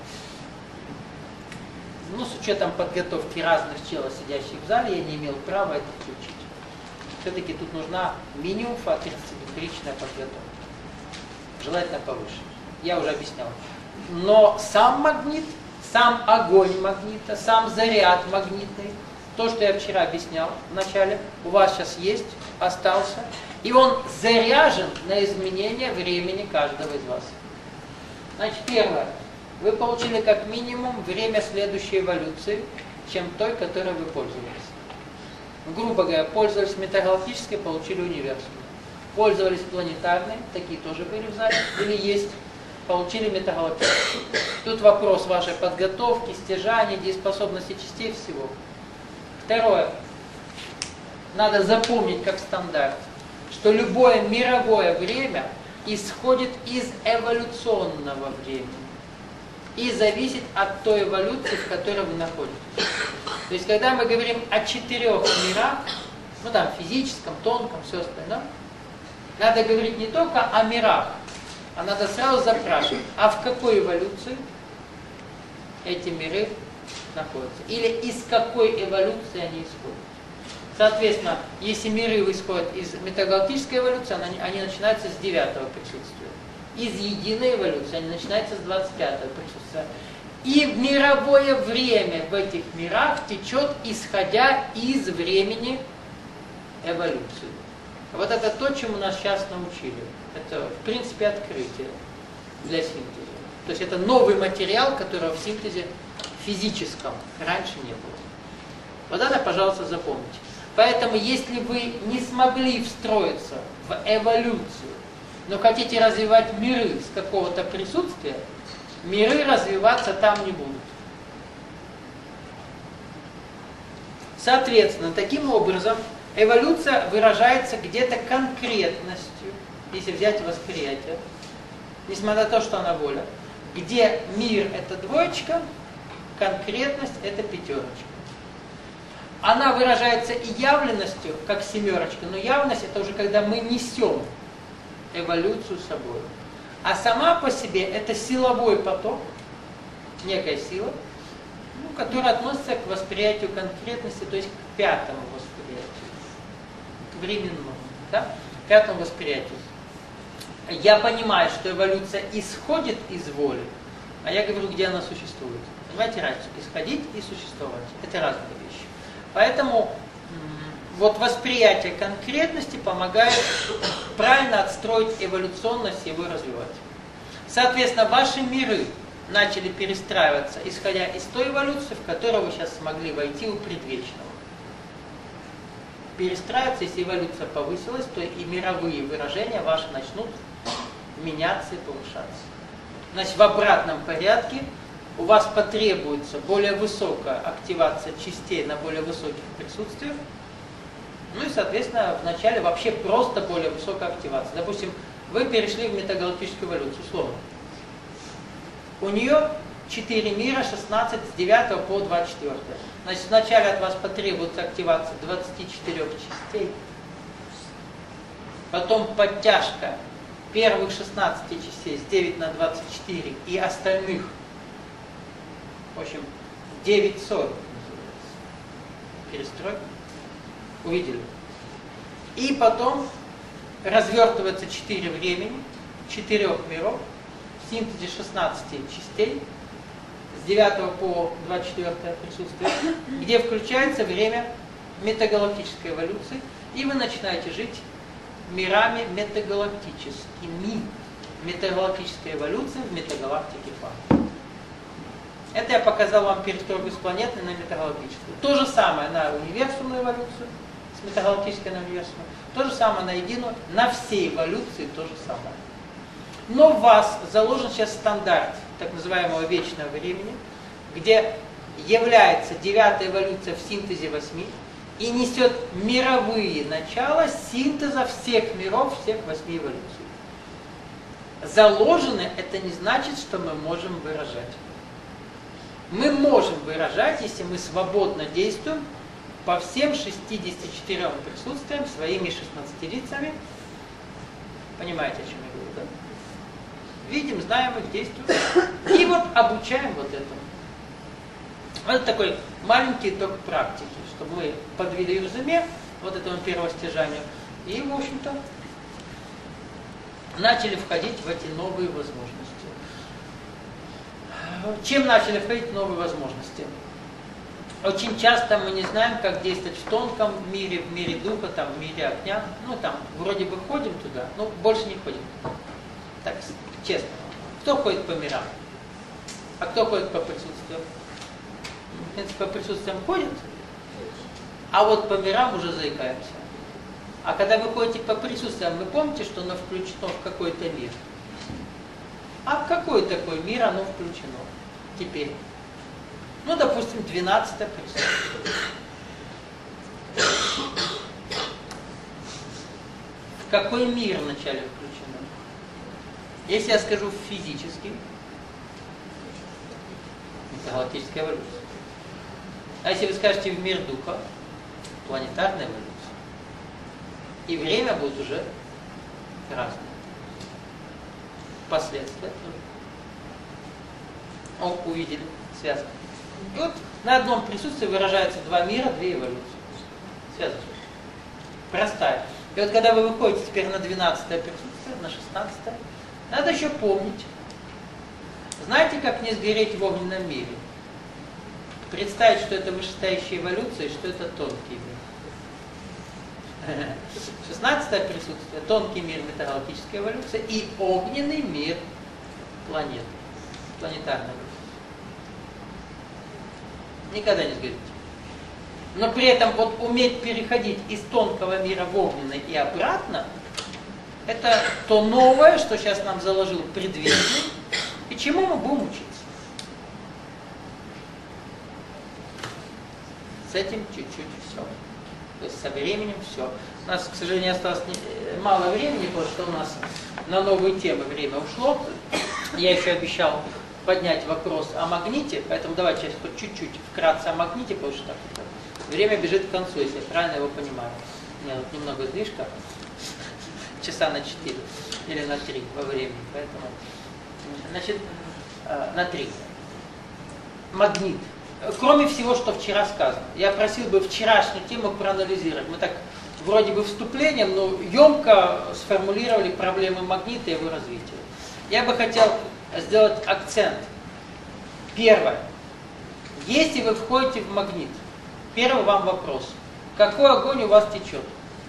Ну, с учетом подготовки разных челов, сидящих в зале, я не имел права это включить. Все-таки тут нужна минимум тридцатиминутная подготовка. Желательно повыше. Я уже объяснял. Но сам магнит, сам огонь магнита, сам заряд магнитный, то, что я вчера объяснял в начале, у вас сейчас есть, остался, и он заряжен на изменение времени каждого из вас. Значит, первое. Вы получили как минимум время следующей эволюции, чем той, которой вы пользовались. Грубо говоря, пользовались метагалактической, получили универсум. Пользовались планетарной, такие тоже были в зале, или есть, получили метагалактическую. Тут вопрос вашей подготовки, стяжания, дееспособности частей, всего. Второе. Надо запомнить как стандарт, что любое мировое время исходит из эволюционного времени. и зависит от той эволюции, в которой вы находитесь. То есть, когда мы говорим о четырех мирах, ну там, физическом, тонком, все остальное, надо говорить не только о мирах, а надо сразу запрашивать, а в какой эволюции эти миры находятся, или из какой эволюции они исходят. Соответственно, если миры исходят из метагалактической эволюции, они, они начинаются с девятого присутствия. Из единой эволюции они начинаются с двадцать пятого присутствия. И мировое время в этих мирах течет, исходя из времени эволюции. Вот это то, чему нас сейчас научили. Это, в принципе, открытие для синтеза. То есть это новый материал, которого в синтезе физическом раньше не было. Вот это, пожалуйста, запомните. Поэтому, если вы не смогли встроиться в эволюцию, но хотите развивать миры с какого-то присутствия, миры развиваться там не будут. Соответственно, таким образом, эволюция выражается где-то конкретностью, если взять восприятие, несмотря на то, что она воля, где мир это двоечка, конкретность это пятерочка. Она выражается и явленностью, как семерочка, но явность это уже когда мы несем эволюцию с собой. А сама по себе это силовой поток, некая сила, ну, которая относится к восприятию конкретности, то есть к пятому восприятию, к временному, да? К пятому восприятию. Я понимаю, что эволюция исходит из воли, а я говорю, где она существует. Понимаете разницу? Исходить и существовать. Это разные вещи. Поэтому вот восприятие конкретности помогает правильно отстроить эволюционность и его развивать. Соответственно, ваши миры начали перестраиваться, исходя из той эволюции, в которую вы сейчас смогли войти у предвечного. Перестраиваться, если эволюция повысилась, то и мировые выражения ваши начнут меняться и повышаться. Значит, в обратном порядке у вас потребуется более высокая активация частей на более высоких присутствиях. Ну и, соответственно, вначале вообще просто более высокая активация. Допустим, вы перешли в метагалактическую эволюцию, условно. У нее четыре мира, шестнадцать, с девятого по двадцать четвёртое. Значит, вначале от вас потребуется активация двадцати четырёх частей. Потом подтяжка первых шестнадцати частей с девяти на двадцать четыре и остальных. В общем, девять сорок называется. Перестройка. Увидели? И потом развертывается четыре времени, четырех миров, в синтезе шестнадцати частей, с девятого по двадцать четвёртое присутствие, где включается время метагалактической эволюции, и вы начинаете жить мирами метагалактическими. Метагалактическая эволюция в метагалактике Фа. Это я показал вам перестройку с планетной на метагалактическую. То же самое на универсумную эволюцию, с метагалактической на универсумную. То же самое на единую, на все эволюции то же самое. Но в вас заложен сейчас стандарт так называемого вечного времени, где является девятая эволюция в синтезе восьми и несет мировые начала синтеза всех миров, всех восьми эволюций. Заложено это не значит, что мы можем выражать. Мы можем выражать, если мы свободно действуем по всем шестидесяти четырем присутствиям своими шестнадцатилицами. Понимаете, о чем я говорю, да? Видим, знаем их, действуем. И вот обучаем вот этому. Вот такой маленький итог практики, чтобы мы подвели резюме вот этому первостяжанию и, в общем-то, начали входить в эти новые возможности. Чем начали входить в новые возможности? Очень часто мы не знаем, как действовать в тонком мире, в мире духа, там, в мире огня. Ну, там, вроде бы ходим туда, но больше не ходим. Так, честно. Кто ходит по мирам? А кто ходит по присутствиям? В принципе, по присутствиям ходят, а вот по мирам уже заикаемся. А когда вы ходите по присутствиям, вы помните, что оно включено в какой-то мир? А в какой такой мир оно включено теперь? Ну, допустим, двенадцатое присутствие. В какой мир вначале включено? Если я скажу физический, галактическая эволюция. А если вы скажете в мир духа, планетарная эволюция. И время будет уже разное. Последствия тоже. О, увидели, связано. И вот на одном присутствии выражаются два мира, две эволюции. Связано. Простая. И вот когда вы выходите теперь на двенадцатое присутствие, на шестнадцатое, надо еще помнить. Знаете, как не сгореть в огненном мире? Представить, что это вышестоящая эволюция и что это тонкий мир. шестнадцатое присутствие, тонкий мир метагалактической эволюции и огненный мир планеты, планетарной эволюции. Никогда не сгорите. Но при этом вот уметь переходить из тонкого мира в огненный и обратно, это то новое, что сейчас нам заложил предвестник, и чему мы будем учиться. С этим чуть-чуть все. То есть со временем все. У нас, к сожалению, осталось не, мало времени, потому что у нас на новые темы время ушло. Я еще обещал поднять вопрос о магните, поэтому давайте сейчас хоть чуть-чуть вкратце о магните, потому что время бежит к концу, если я правильно его понимаю. У меня вот немного сдвижка, часа на четыре или на три во времени, поэтому, значит, на три. Магнит. Кроме всего, что вчера сказано. Я просил бы вчерашнюю тему проанализировать. Мы так вроде бы вступлением, но емко сформулировали проблемы магнита и его развития. Я бы хотел сделать акцент. Первое. Если вы входите в магнит, первый вам вопрос. Какой огонь у вас течет?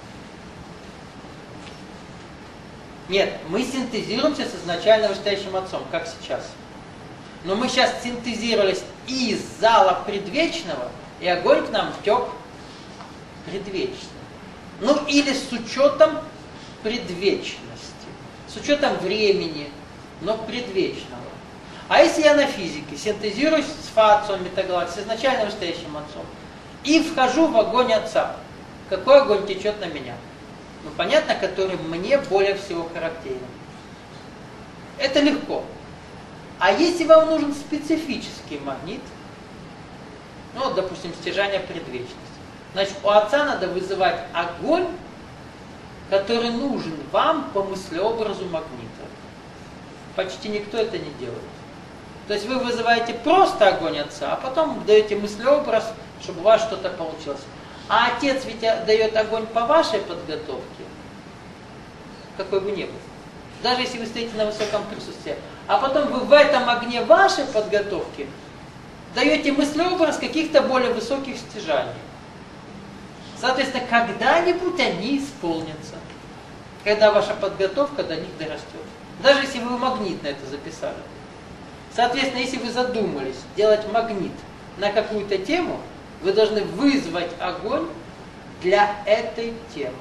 Нет, мы синтезируемся с изначально вышестоящим отцом, как сейчас. Но мы сейчас синтезировались из зала предвечного, и огонь к нам тек предвечно. Ну или с учетом предвечности, с учетом времени, но предвечного. А если я на физике синтезируюсь с фа-отцом метагалактики, с изначально вышестоящим отцом, и вхожу в огонь отца, какой огонь течет на меня? Ну понятно, который мне более всего характерен. Это легко. А если вам нужен специфический магнит, ну вот, допустим, стяжание предвечности, значит, у отца надо вызывать огонь, который нужен вам по мыслеобразу магнита. Почти никто это не делает. То есть вы вызываете просто огонь отца, а потом даете мыслеобраз, чтобы у вас что-то получилось. А отец ведь дает огонь по вашей подготовке, какой бы ни был. Даже если вы стоите на высоком присутствии. А потом вы в этом огне вашей подготовки даете мыслеобраз каких-то более высоких стяжаний. Соответственно, когда-нибудь они исполнятся. Когда ваша подготовка до них дорастет. Даже если вы магнит на это записали. Соответственно, если вы задумались делать магнит на какую-то тему, вы должны вызвать огонь для этой темы.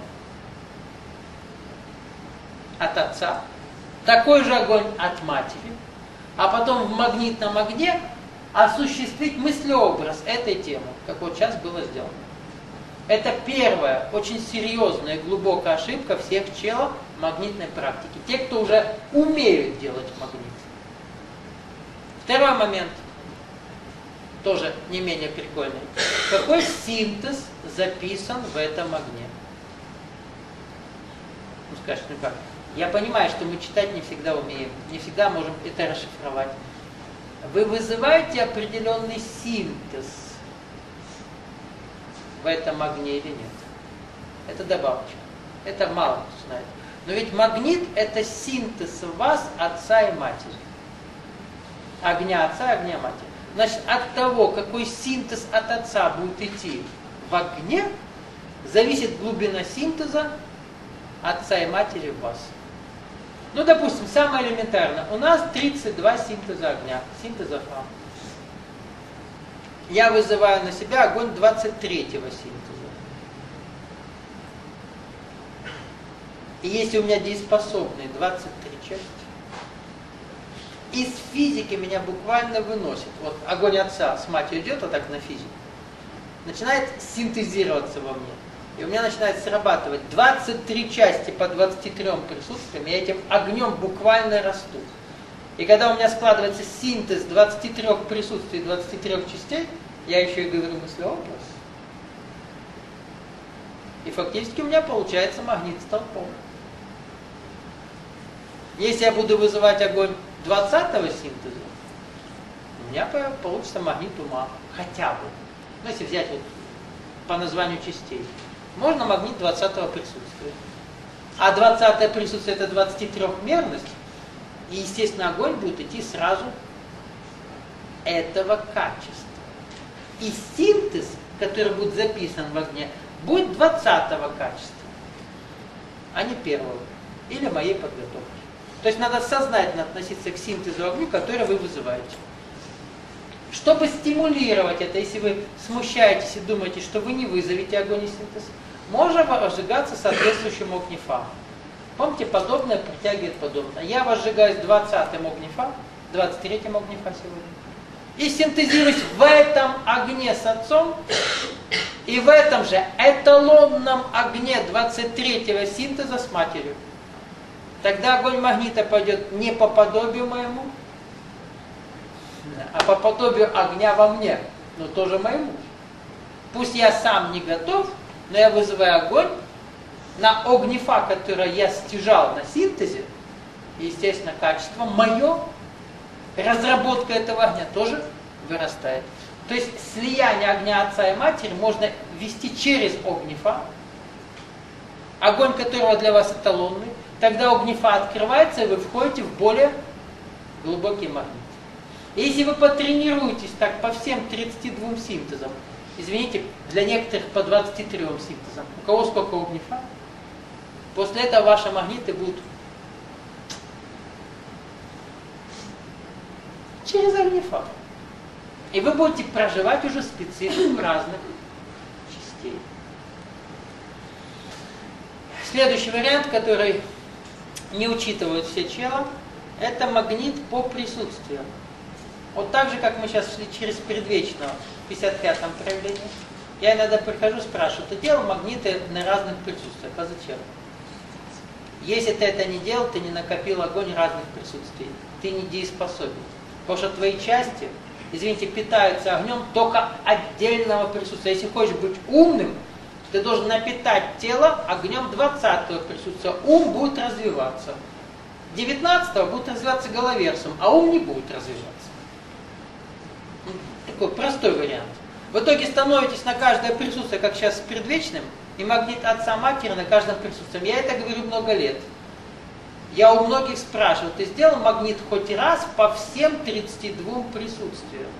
От отца. Такой же огонь от матери. А потом в магнитном огне осуществить мыслеобраз этой темы, как вот сейчас было сделано. Это первая, очень серьезная и глубокая ошибка всех челов магнитной практики. Те, кто уже умеют делать магнит. Второй момент, тоже не менее прикольный. Какой синтез записан в этом огне? Ну скажешь, ну как? Я понимаю, что мы читать не всегда умеем, не всегда можем это расшифровать. Вы вызываете определенный синтез в этом огне или нет? Это добавочка. Это мало кто знает. Но ведь магнит – это синтез вас, отца и матери. Огня отца и огня матери. Значит, от того, какой синтез от отца будет идти в огне, зависит глубина синтеза отца и матери в вас. Ну, допустим, самое элементарное. У нас тридцать два синтеза огня, синтеза фа. Я вызываю на себя огонь двадцать третьего синтеза. И если у меня дееспособные двадцать три части, из физики меня буквально выносит. Вот огонь отца с матерью идет вот так на физику, начинает синтезироваться во мне. И у меня начинает срабатывать двадцать три части по двадцати трём присутствиям, я этим огнем буквально расту. И когда у меня складывается синтез двадцати трёх присутствий, двадцати трёх частей, я еще и говорю мыслеобраз. И фактически у меня получается магнит столпом. Если я буду вызывать огонь двадцатого синтеза, у меня получится магнит ума. Хотя бы. Ну, если взять вот по названию частей. Можно магнит двадцатого присутствия. А двадцатое присутствие это двадцатитрёхмерность. И, естественно, огонь будет идти сразу этого качества. И синтез, который будет записан в огне, будет двадцатого качества, а не первого. Или моей подготовки. То есть надо сознательно относиться к синтезу огню, который вы вызываете. Чтобы стимулировать это, если вы смущаетесь и думаете, что вы не вызовете огонь и синтез, можно разжигаться соответствующим огнефам. Помните, подобное притягивает подобное. Я возжигаюсь двадцатым огнефам, двадцать третьим огнефа сегодня. И синтезируюсь в этом огне с Отцом, и в этом же эталонном огне двадцать третьего синтеза с Матерью. Тогда огонь магнита пойдет не по подобию моему, а по подобию огня во мне, но тоже моему. Пусть я сам не готов, но я вызываю огонь на огнефа, который я стяжал на синтезе, и, естественно, качество мое, разработка этого огня тоже вырастает. То есть слияние огня Отца и Матери можно вести через огнефа, огонь которого для вас эталонный, тогда огнефа открывается, и вы входите в более глубокий магнит. И если вы потренируетесь так по всем тридцати двум синтезам, извините, для некоторых по двадцати трём синтезам, у кого сколько огнефа, после этого ваши магниты будут через огнефа. И вы будете проживать уже специфику разных частей. Следующий вариант, который не учитывают все чела, это магнит по присутствию. Вот так же, как мы сейчас шли через предвечного в пятьдесят пятом проявлении, я иногда прихожу, спрашиваю, ты делал магниты на разных присутствиях, а зачем? Если ты это не делал, ты не накопил огонь разных присутствий, ты не дееспособен. Потому что твои части, извините, питаются огнем только отдельного присутствия. Если хочешь быть умным, ты должен напитать тело огнем двадцатого присутствия. Ум будет развиваться. девятнадцатого будет развиваться головерсом, а ум не будет развиваться. Такой простой вариант. В итоге становитесь на каждое присутствие, как сейчас с предвечным, и магнит Отца Матери на каждом присутствии. Я это говорю много лет. Я у многих спрашиваю, ты сделал магнит хоть раз по всем тридцати двум присутствиям?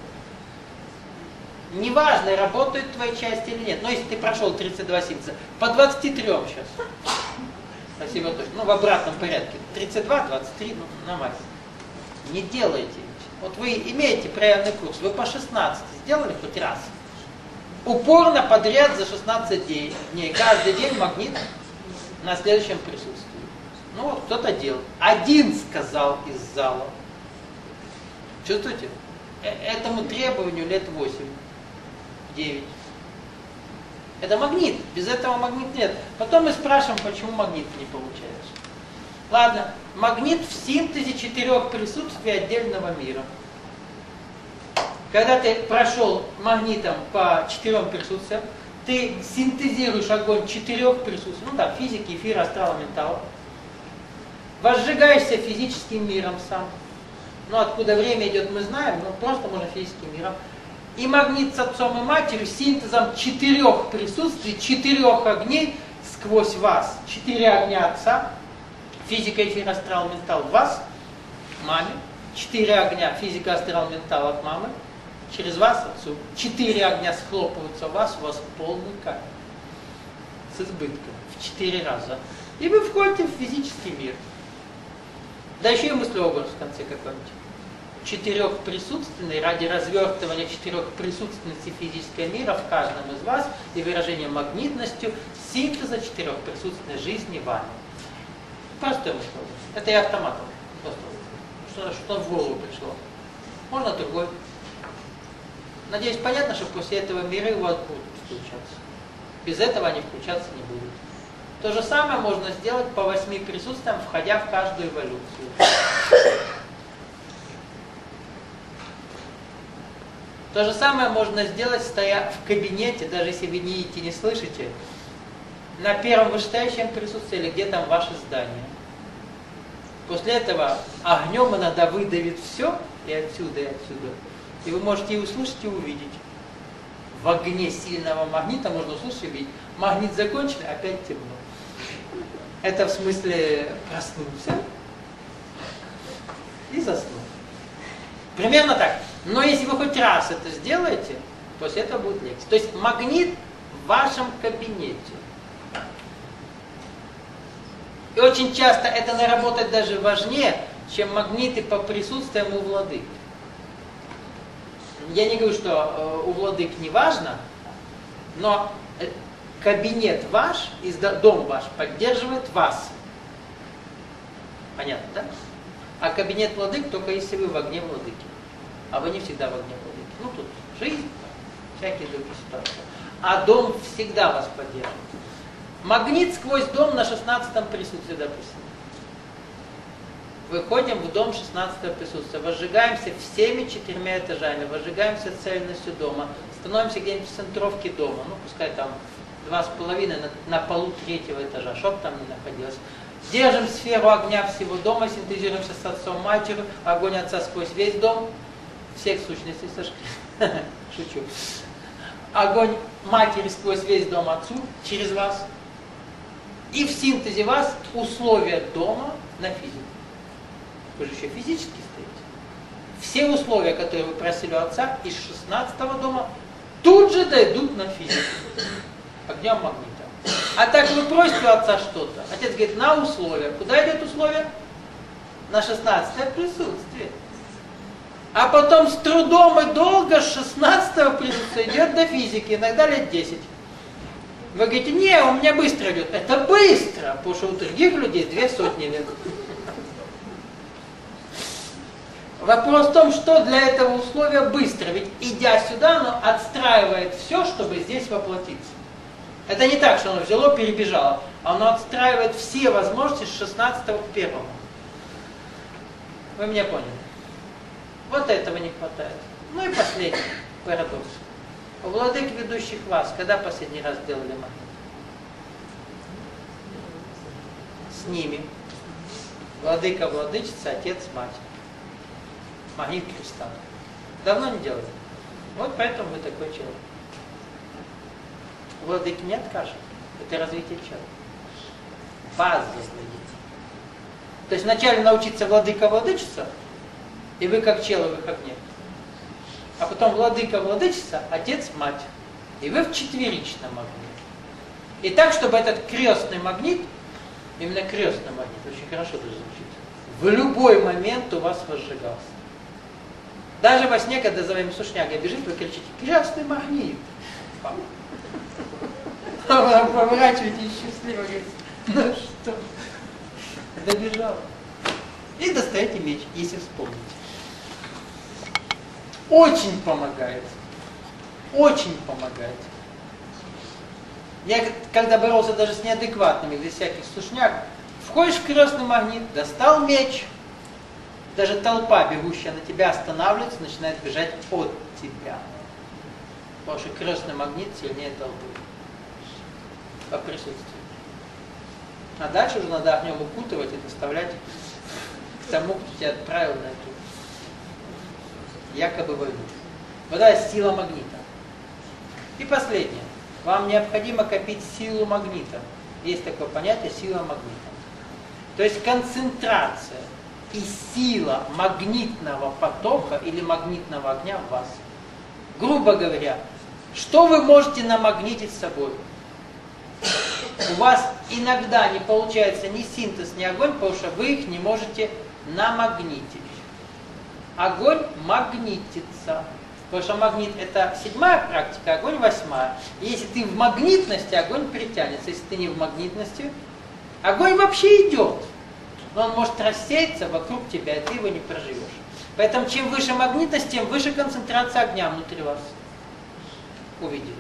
Неважно, работают твои части или нет. Но если ты прошел тридцать два синтеза, по двадцати трём сейчас. Спасибо точно. Ну, в обратном порядке. тридцать два, двадцать три, ну, на максимум. Не делайте. Вот вы имеете проявленный курс, вы по шестнадцати сделали хоть раз. Упорно подряд за шестнадцать дней. Каждый день магнит на следующем присутствии. Ну вот кто-то делал. Один сказал из зала. Чувствуете? Этому требованию лет восемь, девять. Это магнит. Без этого магнит нет. Потом мы спрашиваем, почему магнит не получается. Ладно. Магнит в синтезе четырех присутствий отдельного мира. Когда ты прошел магнитом по четырем присутствиям, ты синтезируешь огонь четырех присутствий. Ну да, физики, эфира, астрала, ментала. Возжигаешься физическим миром сам. Ну, откуда время идет, мы знаем, но просто можно физическим миром. И магнит с Отцом и Матерью синтезом четырех присутствий, четырех огней сквозь вас. Четыре огня Отца, физика, эфир, астрал, ментал в вас, маме. Четыре огня, физика, астрал, ментал от мамы, через вас Отцу. Четыре огня схлопываются в вас, у вас полный камень. С избытком. В четыре раза. И вы входите в физический мир. Да еще и мыслеобраз в конце какой-нибудь. Четырехприсутственный, ради развертывания четырехприсутственности физического мира в каждом из вас и выражения магнитностью синтеза четырехприсутственной жизни вами. Простой мыслеобраз. Это я автоматом. Что, что в голову пришло. Можно другой. Надеюсь, понятно, что после этого миры у вас будут включаться. Без этого они включаться не будут. То же самое можно сделать по восьми присутствиям, входя в каждую эволюцию. То же самое можно сделать, стоя в кабинете, даже если вы не видите, не слышите, на первом вышестоящем присутствии или где там ваше здание. После этого огнем иногда выдавит все, и отсюда, и отсюда. И вы можете и услышать, и увидеть. В огне сильного магнита можно услышать и увидеть. Магнит закончен, опять темно. Это в смысле проснулся и заснул. Примерно так. Но если вы хоть раз это сделаете, после этого будет лекция. То есть магнит в вашем кабинете. И очень часто это наработать даже важнее, чем магниты по присутствиям у владык. Я не говорю, что у владык не важно, но кабинет ваш, дом ваш поддерживает вас. Понятно, да? А кабинет владык только если вы в огне владыки. А вы не всегда в огне владыки. Ну тут жизнь, всякие другие ситуации. А дом всегда вас поддерживает. Магнит сквозь дом на шестнадцатом присутствии, допустим. Выходим в дом шестнадцатого присутствия, возжигаемся всеми четырьмя этажами, возжигаемся цельностью дома, становимся где-нибудь в центровке дома, ну пускай там два с половиной на, на полу третьего этажа, чтоб там не находилось. Держим сферу огня всего дома, синтезируемся с отцом, матерью, огонь отца сквозь весь дом, всех сущностей сожгли. Шучу. Огонь матери сквозь весь дом отцу, через вас. И в синтезе вас условия дома на физику. Вы же еще физически стоите. Все условия, которые вы просили у отца из шестнадцатого дома, тут же дойдут на физику. Огнем магнита. А так вы просите у отца что-то. Отец говорит, на условия. Куда идет условие? На шестнадцатое присутствие. А потом с трудом и долго с шестнадцатого присутствия идет до физики, иногда лет десять. Вы говорите, не, у меня быстро идет. Это быстро, потому что у других людей две сотни лет. Вопрос в том, что для этого условия быстро. Ведь идя сюда, оно отстраивает все, чтобы здесь воплотиться. Это не так, что оно взяло, перебежало. Оно отстраивает все возможности с шестнадцатого к первому. Вы меня поняли? Вот этого не хватает. Ну и последний парадокс. У владык, ведущих вас, когда последний раз делали магнит? С ними. Владыка, владычица, отец, мать. Магнит креста. Давно не делали. Вот поэтому вы такой человек. Владык не откажет. Это развитие человека. База зададите. То есть вначале научиться владыка, владычица, и вы как чело, вы как нет. А потом владыка, владычица, отец, мать. И вы в четверичном магните. И так, чтобы этот крестный магнит, именно крестный магнит, очень хорошо даже звучит, в любой момент у вас возжигался. Даже во сне, когда за вами сушняга бежит, вы кричите, крестный магнит. Поворачиваете счастливо, говорите, ну что, добежал. И достаете меч, если вспомните. Очень помогает. Очень помогает. Я когда боролся даже с неадекватными, без всяких сушняк, входишь в крестный магнит, достал меч, даже толпа, бегущая на тебя, останавливается, начинает бежать от тебя. Потому что крестный магнит сильнее толпы. По присутствию. А дальше уже надо огнем укутывать и доставлять к тому, кто тебя отправил на эту якобы войну. Вот это сила магнита. И последнее. Вам необходимо копить силу магнита. Есть такое понятие сила магнита. То есть концентрация и сила магнитного потока или магнитного огня в вас. Грубо говоря, что вы можете намагнитить с собой? У вас иногда не получается ни синтез, ни огонь, потому что вы их не можете намагнитить. Огонь магнитится. Потому что магнит это седьмая практика, огонь восьмая. И если ты в магнитности, огонь притянется. Если ты не в магнитности, огонь вообще идет. Но он может рассеяться вокруг тебя, и ты его не проживешь. Поэтому чем выше магнитность, тем выше концентрация огня внутри вас. Увидели.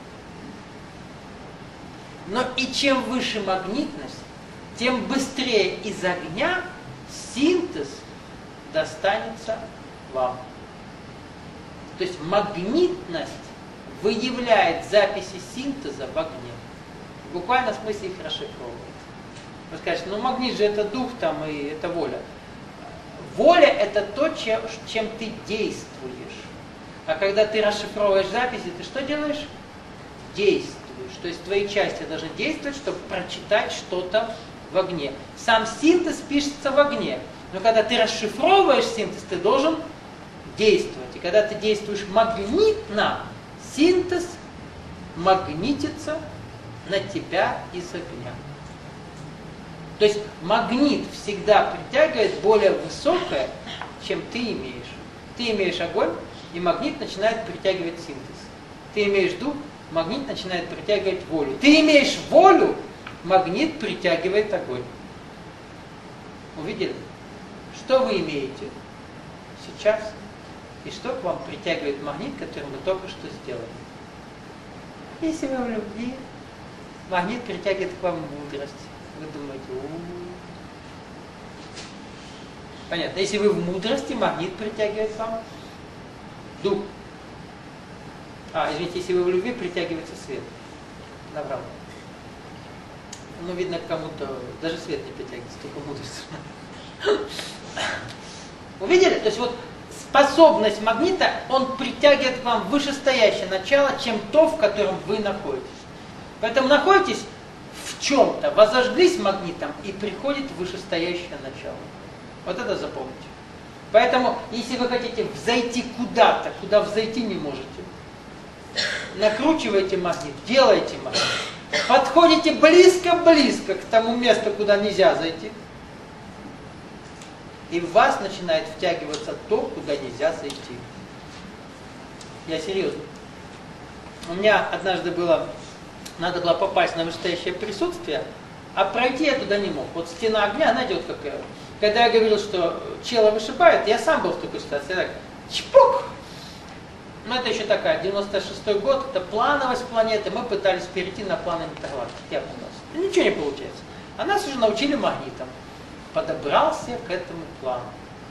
Но и чем выше магнитность, тем быстрее из огня синтез достанется вам. То есть магнитность выявляет записи синтеза в огне. В буквальном смысле их расшифровывает. Вы скажете, ну магнит же это дух там и это воля. Воля это то, чем, чем ты действуешь. А когда ты расшифровываешь записи, ты что делаешь? Действуешь. То есть твои части должны действовать, чтобы прочитать что-то в огне. Сам синтез пишется в огне. Но когда ты расшифровываешь синтез, ты должен действовать. И когда ты действуешь магнитно, синтез магнитится на тебя из огня. То есть магнит всегда притягивает более высокое, чем ты имеешь. Ты имеешь огонь, и магнит начинает притягивать синтез. Ты имеешь дух, магнит начинает притягивать волю. Ты имеешь волю, магнит притягивает огонь. Увидели? Что вы имеете сейчас? И что к вам притягивает магнит, который мы только что сделали? Если вы в любви, магнит притягивает к вам мудрость. Вы думаете, у-у-у. Понятно. Если вы в мудрости, магнит притягивает к вам дух. А, извините, если вы в любви, притягивается свет. Наврал. Ну, видно, кому-то даже свет не притягивается, только мудрость. Увидели? То есть вот способность магнита, он притягивает к вам вышестоящее начало, чем то, в котором вы находитесь. Поэтому находитесь в чем-то, возожглись магнитом, и приходит вышестоящее начало. Вот это запомните. Поэтому, если вы хотите взойти куда-то, куда взойти не можете, накручивайте магнит, делайте магнит. Подходите близко-близко к тому месту, куда нельзя зайти, и в вас начинает втягиваться то, куда нельзя зайти. Я серьезно. У меня однажды было, надо было попасть на вышестоящее присутствие, а пройти я туда не мог. Вот стена огня, знаете, вот какая. Когда я говорил, что чела вышибает, я сам был в такой ситуации. Я так, чпок! Ну это еще такая, девяносто шестой год, это плановость планеты, мы пытались перейти на планы метагалактики. Я понял. Ничего не получается. А нас уже научили магнитом. Подобрался к этому плану.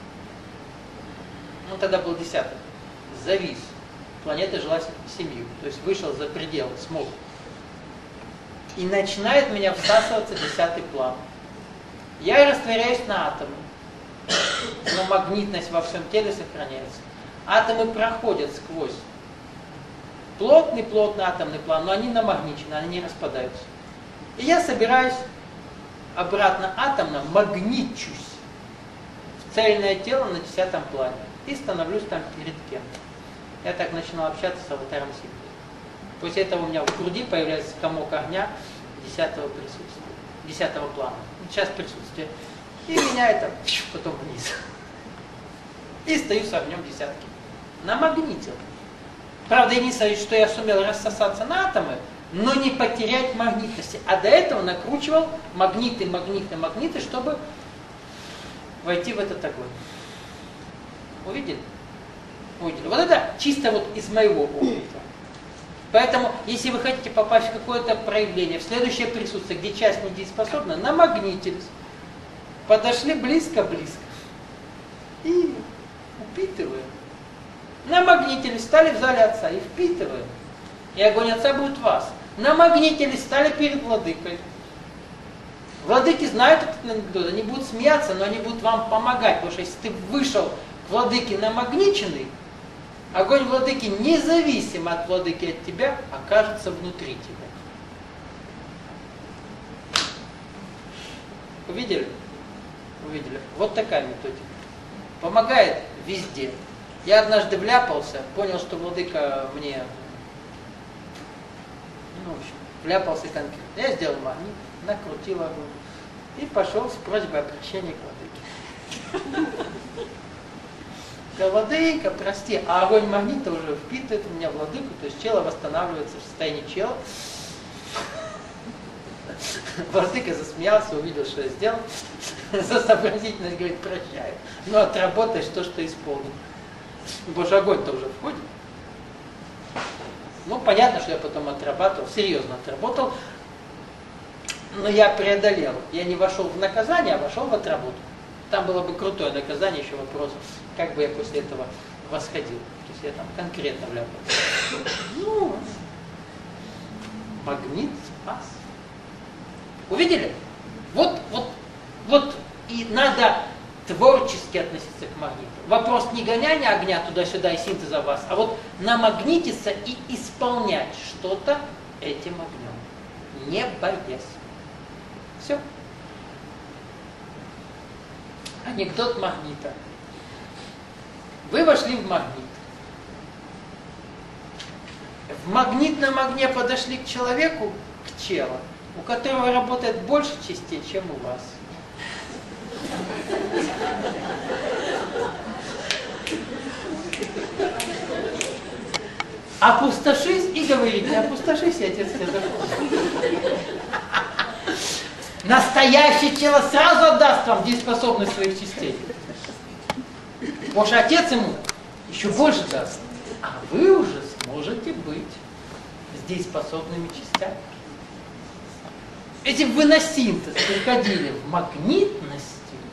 Ну тогда был десятый. Завис. Планета жила семью. То есть вышел за пределы, смог. И начинает меня всасываться десятый план. Я и растворяюсь на атомы. Но магнитность во всем теле сохраняется. Атомы проходят сквозь плотный-плотный атомный план, но они намагничены, они не распадаются. И я собираюсь обратно атомно, магничусь в цельное тело на десятом плане и становлюсь там перед кем-то. Я так начинал общаться с аватаром Синтеза. После этого у меня в груди появляется комок огня десятого присутствия, десятого плана. Сейчас присутствие. И меня это потом вниз. И стою с огнем десятки. Намагнитил. Правда, единственное, что я сумел рассосаться на атомы, но не потерять магнитности. А до этого накручивал магниты, магниты, магниты, чтобы войти в этот огонь. Увидели? Увидели. Вот это чисто вот из моего опыта. Поэтому, если вы хотите попасть в какое-то проявление, в следующее присутствие, где часть недееспособна, намагнитились. Подошли близко-близко. И впитываем. Намагнитились, стали в зале Отца и впитываем. И огонь Отца будет в вас. Намагнитились, стали перед владыкой. Владыки знают этот анекдот, они будут смеяться, но они будут вам помогать. Потому что если ты вышел к владыке намагниченный, огонь владыки, независимо от владыки, от тебя, окажется внутри тебя. Увидели? Увидели. Вот такая методика. Помогает везде. Я однажды вляпался, понял, что владыка мне, ну, в общем, вляпался конкретно. Я сделал магнит, накрутил огонь и пошел с просьбой о прощении к владыке. Сказал, владыка, прости, а огонь магнита уже впитывает у меня владыку, то есть чело восстанавливается в состоянии чела. Владыка засмеялся, увидел, что я сделал. За сообразительность говорит, прощаю. Ну, отработаешь то, что исполнил. Потому что огонь-то уже входит. Ну, понятно, что я потом отрабатывал, серьезно отработал. Но я преодолел. Я не вошел в наказание, а вошел в отработку. Там было бы крутое наказание, еще вопрос, как бы я после этого восходил. То есть я там конкретно вляпался. Ну, магнит спас. Увидели? Вот, вот, вот и надо творчески относиться к магниту. Вопрос не гоняния огня туда-сюда и синтеза вас, а вот намагнититься и исполнять что-то этим огнем, не боясь. Все. Анекдот магнита. Вы вошли в магнит. В магнитном огне подошли к человеку, к челу, у которого работает больше частей, чем у вас. Опустошись и говорите, опустошись, и отец тебя закончит. Настоящее тело сразу отдаст вам дееспособность своих частей. Потому что отец ему еще больше даст. А вы уже сможете быть с дееспособными частями. Если бы вы на синтез приходили в магнитности,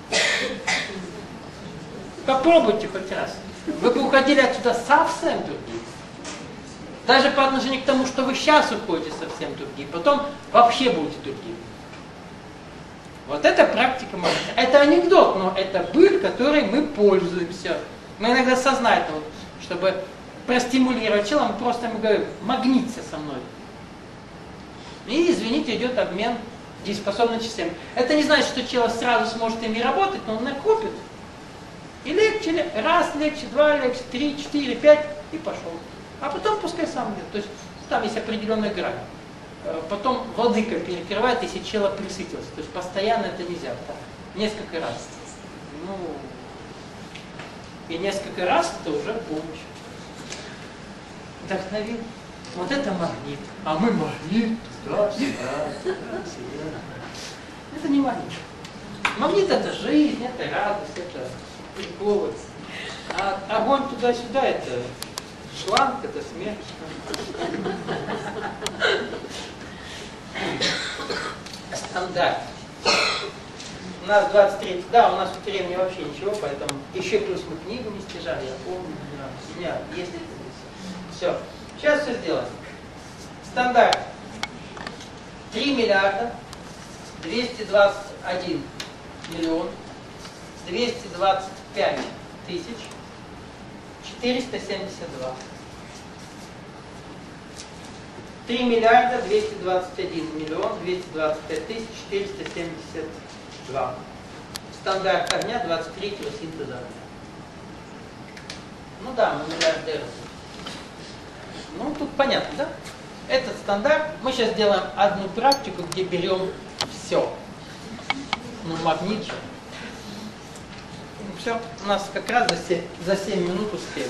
попробуйте хоть раз. Вы бы уходили отсюда совсем другие. Даже по отношению к тому, что вы сейчас уходите совсем другие, потом вообще будете другие. Вот это практика магнита. Это анекдот, но это быль, которой мы пользуемся. Мы иногда сознательно, вот, чтобы простимулировать тело, мы просто ему говорим, магнится со мной. И, извините, идет обмен дееспособными частями. Это не значит, что тело сразу сможет ими работать, но он накопит. И легче, раз легче, два легче, три, четыре, пять, и пошел. А потом пускай сам идет. То есть там есть определенная грань. Потом владыка перекрывает, если чело присытилось. То есть постоянно это нельзя. Так, несколько раз. Ну, и несколько раз это уже помощь. Вдохновил. Вот это магнит. А мы магнит. Да, сюда, сюда, сюда. Это не магнит. Магнит это жизнь, это радость, это приколы. А огонь туда-сюда это шланг, это смерть. Стандарт. У нас двадцать три. Да, у нас в времени вообще ничего, поэтому еще плюс мы книгу не стяжали, я помню. У меня есть это здесь. Все. Сейчас все сделаем. Стандарт. три миллиарда двести двадцать один миллион двести двадцать пять тысяч четыреста семьдесят два. три миллиарда двести двадцать один миллион двести двадцать пять тысяч четыреста семьдесят два. Стандарт огня двадцать три синтеза огня. Ну да, мы миллиардеры. Ну тут понятно, да? Этот стандарт. Мы сейчас делаем одну практику, где берем все. Ну магнит же. Все, у нас как раз за семь минут успели.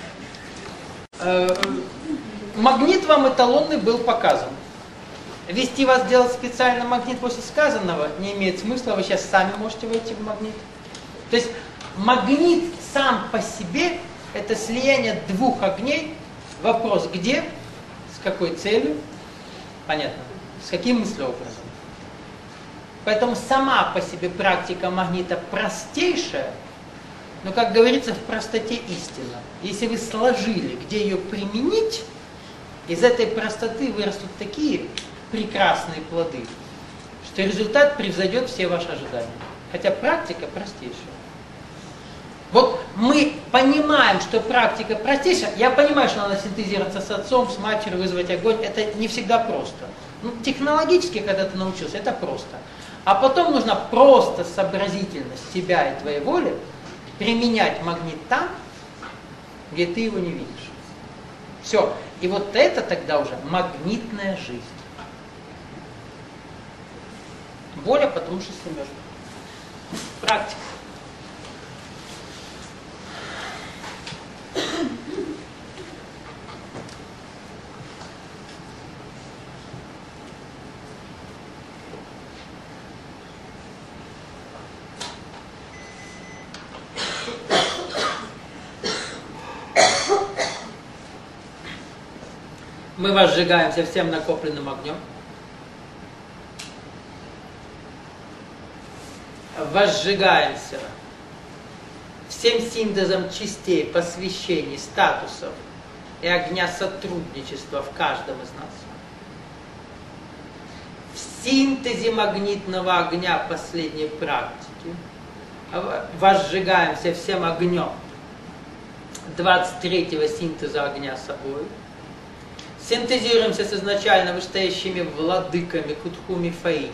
Магнит вам эталонный был показан. Вести вас делать специально магнит после сказанного не имеет смысла, вы сейчас сами можете войти в магнит. То есть магнит сам по себе это слияние двух огней. Вопрос где, с какой целью, понятно, с каким мыслеобразом. Поэтому сама по себе практика магнита простейшая, но, как говорится, в простоте истина. Если вы сложили, где ее применить, из этой простоты вырастут такие прекрасные плоды, что результат превзойдет все ваши ожидания. Хотя практика простейшая. Вот мы понимаем, что практика простейшая. Я понимаю, что надо синтезироваться с отцом, с матерью, вызвать огонь. Это не всегда просто. Ну, технологически, когда ты научился, это просто. А потом нужна просто сообразительность тебя и твоей воли применять магнит там, где ты его не видишь. Все. И вот это тогда уже магнитная жизнь. Воля, потому что семерка. Практика. Мы вас сжигаемся всем накопленным огнем. Возжигаемся всем синтезом частей, посвящений, статусов и огня сотрудничества в каждом из нас. В синтезе магнитного огня последней практики возжигаемся всем огнем двадцать третьего синтеза огня собой. Синтезируемся с изначально вышестоящими владыками Кутхуми Фаи.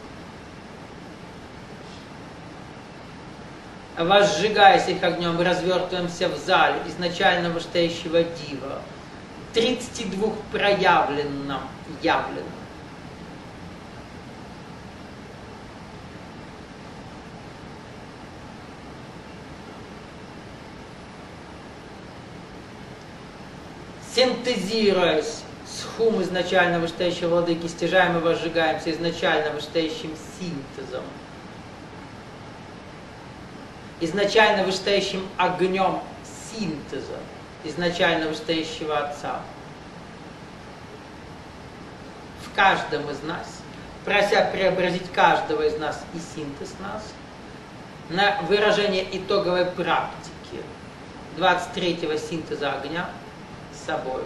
Возжигаясь их огнем, развертываемся в зале изначально вышестоящего Дива, тридцати двух проявленном, явленном. Синтезируясь с хум изначально вышестоящего владыки, стяжаем и возжигаемся изначально вышестоящим синтезом, изначально вышестоящим огнем синтеза, изначально вышестоящего Отца. В каждом из нас, прося преобразить каждого из нас и синтез нас, на выражение итоговой практики двадцать третьего синтеза огня собой.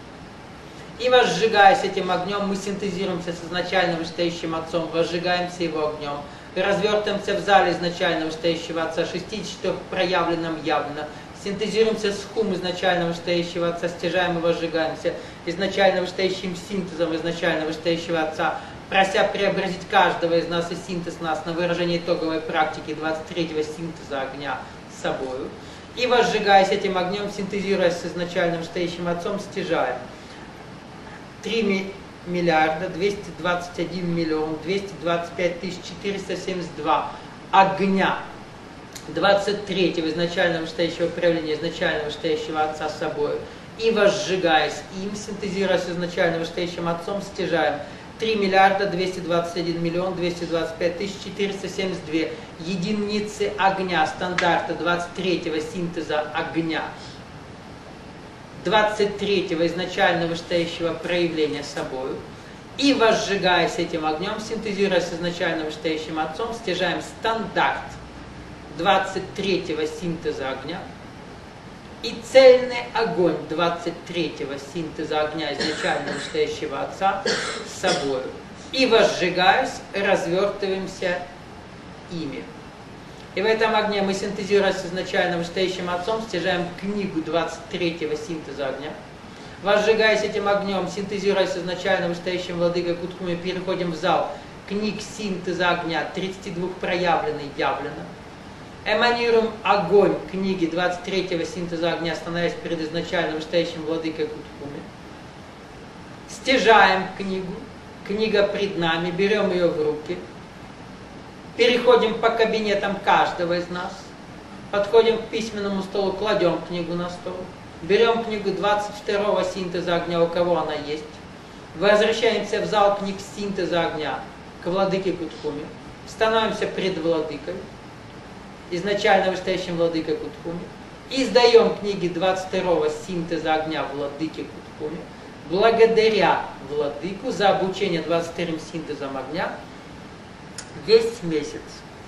И возжигаясь этим огнем, мы синтезируемся с изначально вышестоящим Отцом, возжигаемся его огнем, и развертываемся в зале изначально вышестоящего Отца, шестидесяти проявленном явно, синтезируемся с хум изначально вышестоящего Отца, стяжаем и возжигаемся изначально вышестоящим синтезом изначально вышестоящего Отца, прося преобразить каждого из нас и синтез нас на выражение итоговой практики двадцать третьего синтеза огня собою. И возжигаясь этим огнем, синтезируясь с изначальным вышестоящим Отцом, стяжаем три миллиарда двести двадцать один миллион двести двадцать пять тысяч четыреста семьдесят два огня двадцать третьего изначального вышестоящего проявления изначального вышестоящего Отца с собой. И возжигаясь им, синтезируясь с изначальным вышестоящим Отцом, стяжаем три миллиарда двести двадцать один миллион двести двадцать пять тысяч четыреста семьдесят два единицы огня стандарта двадцать третьего синтеза огня, двадцать третьего изначально вышестоящего проявления собою. И возжигаясь этим огнем, синтезируясь с изначально вышестоящим Отцом, стяжаем стандарт двадцать третьего синтеза огня и цельный огонь двадцать третьего синтеза огня изначально вышестоящего Отца с собой. И возжигаясь, развертываемся ими. И в этом огне мы, синтезируясь с изначально вышестоящим Отцом, стяжаем книгу двадцать третьего синтеза огня. Возжигаясь этим огнем, синтезируясь с изначально вышестоящим владыкой Кутхуми, переходим в зал книг синтеза огня, тридцати двух проявленный, явлено. Эманируем огонь книги двадцать третьего синтеза огня, становясь перед изначально вышестоящим владыкой Кутхуми. Стяжаем книгу, книга пред нами, берем ее в руки. Переходим по кабинетам каждого из нас. Подходим к письменному столу, кладем книгу на стол. Берем книгу двадцать второго синтеза огня, у кого она есть. Возвращаемся в зал книг синтеза огня к владыке Кутхуми. Становимся пред владыкой, изначально вышестоящим владыкой Кутхуми. И сдаем книги двадцать второго синтеза огня владыке Кутхуми. Благодаря владыку за обучение двадцать вторым синтезом огня весь месяц.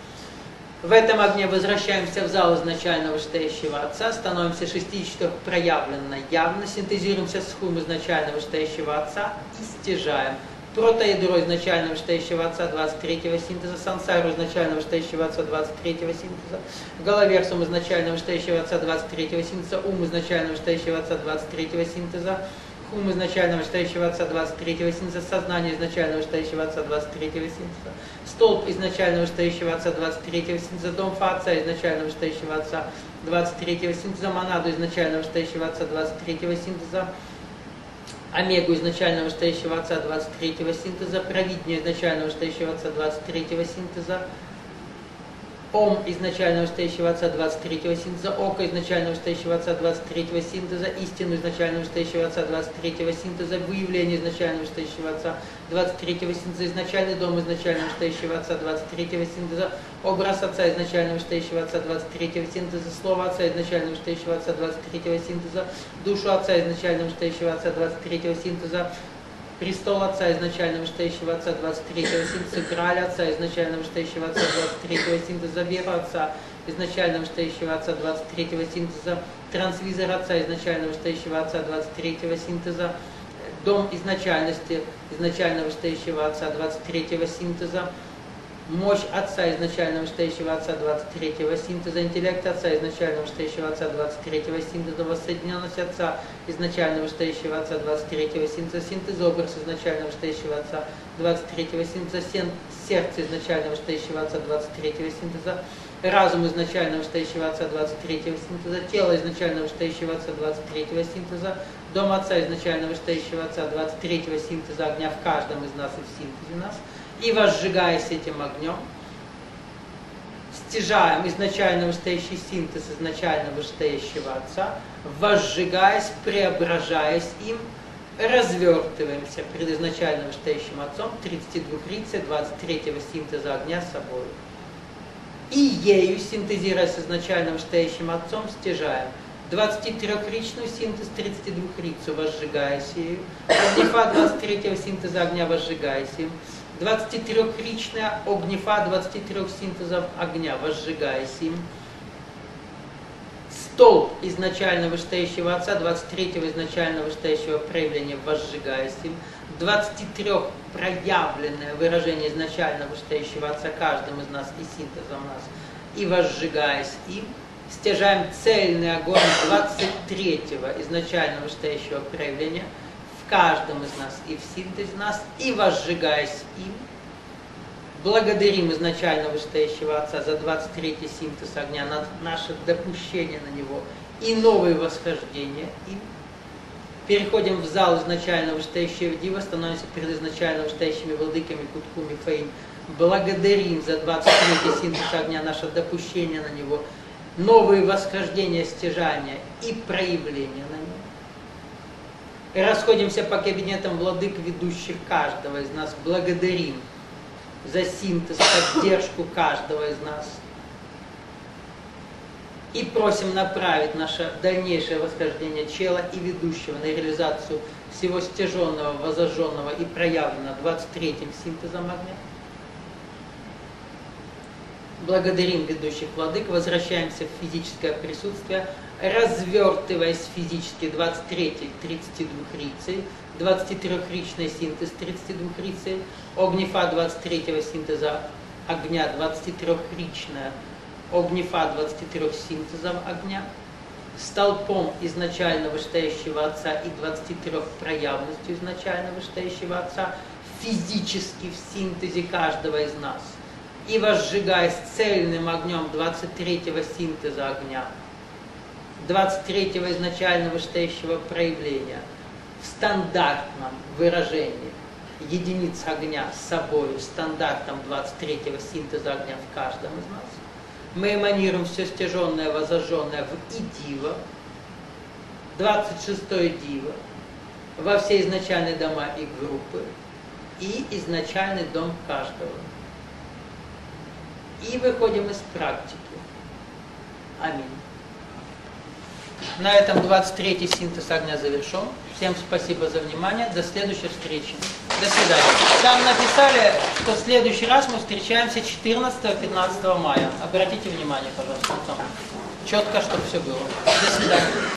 В этом огне возвращаемся в зал изначально вышестоящего Отца, становимся шестидесяти проявленно явно, синтезируемся с хум изначально вышестоящего Отца и стяжаем протоядро изначально вышестоящего Отца двадцать третьего синтеза, сансару изначально вышестоящего Отца двадцать третьего синтеза, головерсум изначально вышестоящего Отца двадцать третьего синтеза, ум изначально вышестоящего Отца двадцать третьего синтеза, хум изначально вышестоящего Отца двадцать третьего синтеза, сознание изначально вышестоящего Отца двадцать третьего синтеза, столб изначально вышестоящего Отца двадцать третьего синтеза, дом Фа Отца изначально вышестоящего Отца двадцать третьего синтеза, монаду изначально вышестоящего Отца двадцать третьего синтеза, омегу изначально вышестоящего Отца двадцать третьего синтеза, провидение изначально вышестоящего Отца двадцать третьего синтеза, ом изначально вышестоящего Отца двадцать третьего синтеза, око изначально вышестоящего Отца двадцать третьего синтеза, истину изначально вышестоящего Отца двадцать третьего синтеза, выявление изначально вышестоящего Отца двадцать третьего синтеза, изначальный дом изначально вышестоящего Отца двадцать третьего синтеза, образ Отца изначально вышестоящего Отца двадцать третьего синтеза, слово Отца изначально вышестоящего Отца двадцать третьего синтеза, душу Отца изначально вышестоящего Отца двадцать третьего синтеза, престол Отца изначально вышестоящего Отца двадцать третьего синтеза, Грааль Отца изначально вышестоящего Отца двадцать третьего синтеза, веру Отца изначально вышестоящего Отца двадцать третьего синтеза, трансвизор Отца изначально вышестоящего Отца двадцать третьего синтеза, дом изначальности изначально вышестоящего Отца двадцать третьего синтеза, мощь Отца изначально вышестоящего Отца двадцать третьего синтеза, интеллект Отца изначально вышестоящего Отца двадцать третьего синтеза, воссоединенность Отца изначально вышестоящего Отца двадцать третьего синтеза, синтез образ изначально вышестоящего Отца двадцать третьего синтеза, сердце изначально вышестоящего Отца двадцать третьего синтеза, разум изначально вышестоящего Отца двадцать третьего синтеза, тело изначально вышестоящего Отца двадцать третьего синтеза, дом Отца изначально вышестоящего Отца двадцать третьего синтеза огня в каждом из нас и в синтезе нас, и возжигаясь этим огнем, стяжаем изначально вышестоящий синтез изначально вышестоящего Отца, возжигаясь, преображаясь им, развертываемся пред изначально вышестоящим Отцом, тридцатидвухрицей двадцать третьего синтеза огня с собой. И ею, синтезируя с изначально вышестоящим Отцом, стяжаем двадцатитрёхричную синтез тридцатидвухрицу, возжигаясь ею, огнефа двадцать третьего синтеза огня, возжигаясь им, двадцатитрёхричная огнефа двадцати трёх синтезов огня, возжигаясь им, столб изначально вышестоящего Отца, двадцать третьего изначально вышестоящего проявления, возжигаясь им, двадцать три проявленное выражение изначально вышестоящего Отца каждым из нас и синтезом нас, и возжигаясь им, стяжаем цельный огонь двадцать третьего изначально вышестоящего проявления в каждом из нас и в синтезе нас, и возжигаясь им, благодарим изначально вышестоящего Отца за двадцать третий синтез огня, на наше допущение на него и новые восхождения им. Переходим в зал изначально вышестоящего Дива, становимся перед изначально вышестоящими владыками Куткум и Фаим. Благодарим за двадцать третий синтез огня, наше допущение на него, новые восхождения, стяжания и проявления на него. И расходимся по кабинетам владык, ведущих каждого из нас. Благодарим за синтез, поддержку каждого из нас. И просим направить наше дальнейшее восхождение чела и ведущего на реализацию всего стяженного, возожженного и проявленного двадцать третьим синтезом огня. Благодарим ведущих владык, возвращаемся в физическое присутствие, развертываясь физически двадцать третьей тридцатидвухрицей, двадцатитрёхричный синтез тридцатидвухрицей, огнефа двадцать третьего синтеза огня, двадцатитрёхричная огнефа двадцати трёх синтезов огня, столпом изначально вышестоящего Отца и двадцати трёх проявленностью изначально вышестоящего Отца, физически в синтезе каждого из нас, и возжигаясь цельным огнем двадцать третьего синтеза огня, двадцать третьего изначально вышестоящего проявления, в стандартном выражении единиц огня с собой, стандартом двадцать третьего синтеза огня в каждом из нас, мы эманируем все стяженное, возожженное в Идива, двадцать шестое Дива, во все изначальные дома и группы, и изначальный дом каждого. И выходим из практики. Аминь. На этом двадцать третий синтез огня завершен. Всем спасибо за внимание. До следующей встречи. До свидания. Там написали, что в следующий раз мы встречаемся четырнадцатого-пятнадцатого мая. Обратите внимание, пожалуйста, там четко, чтобы все было. До свидания.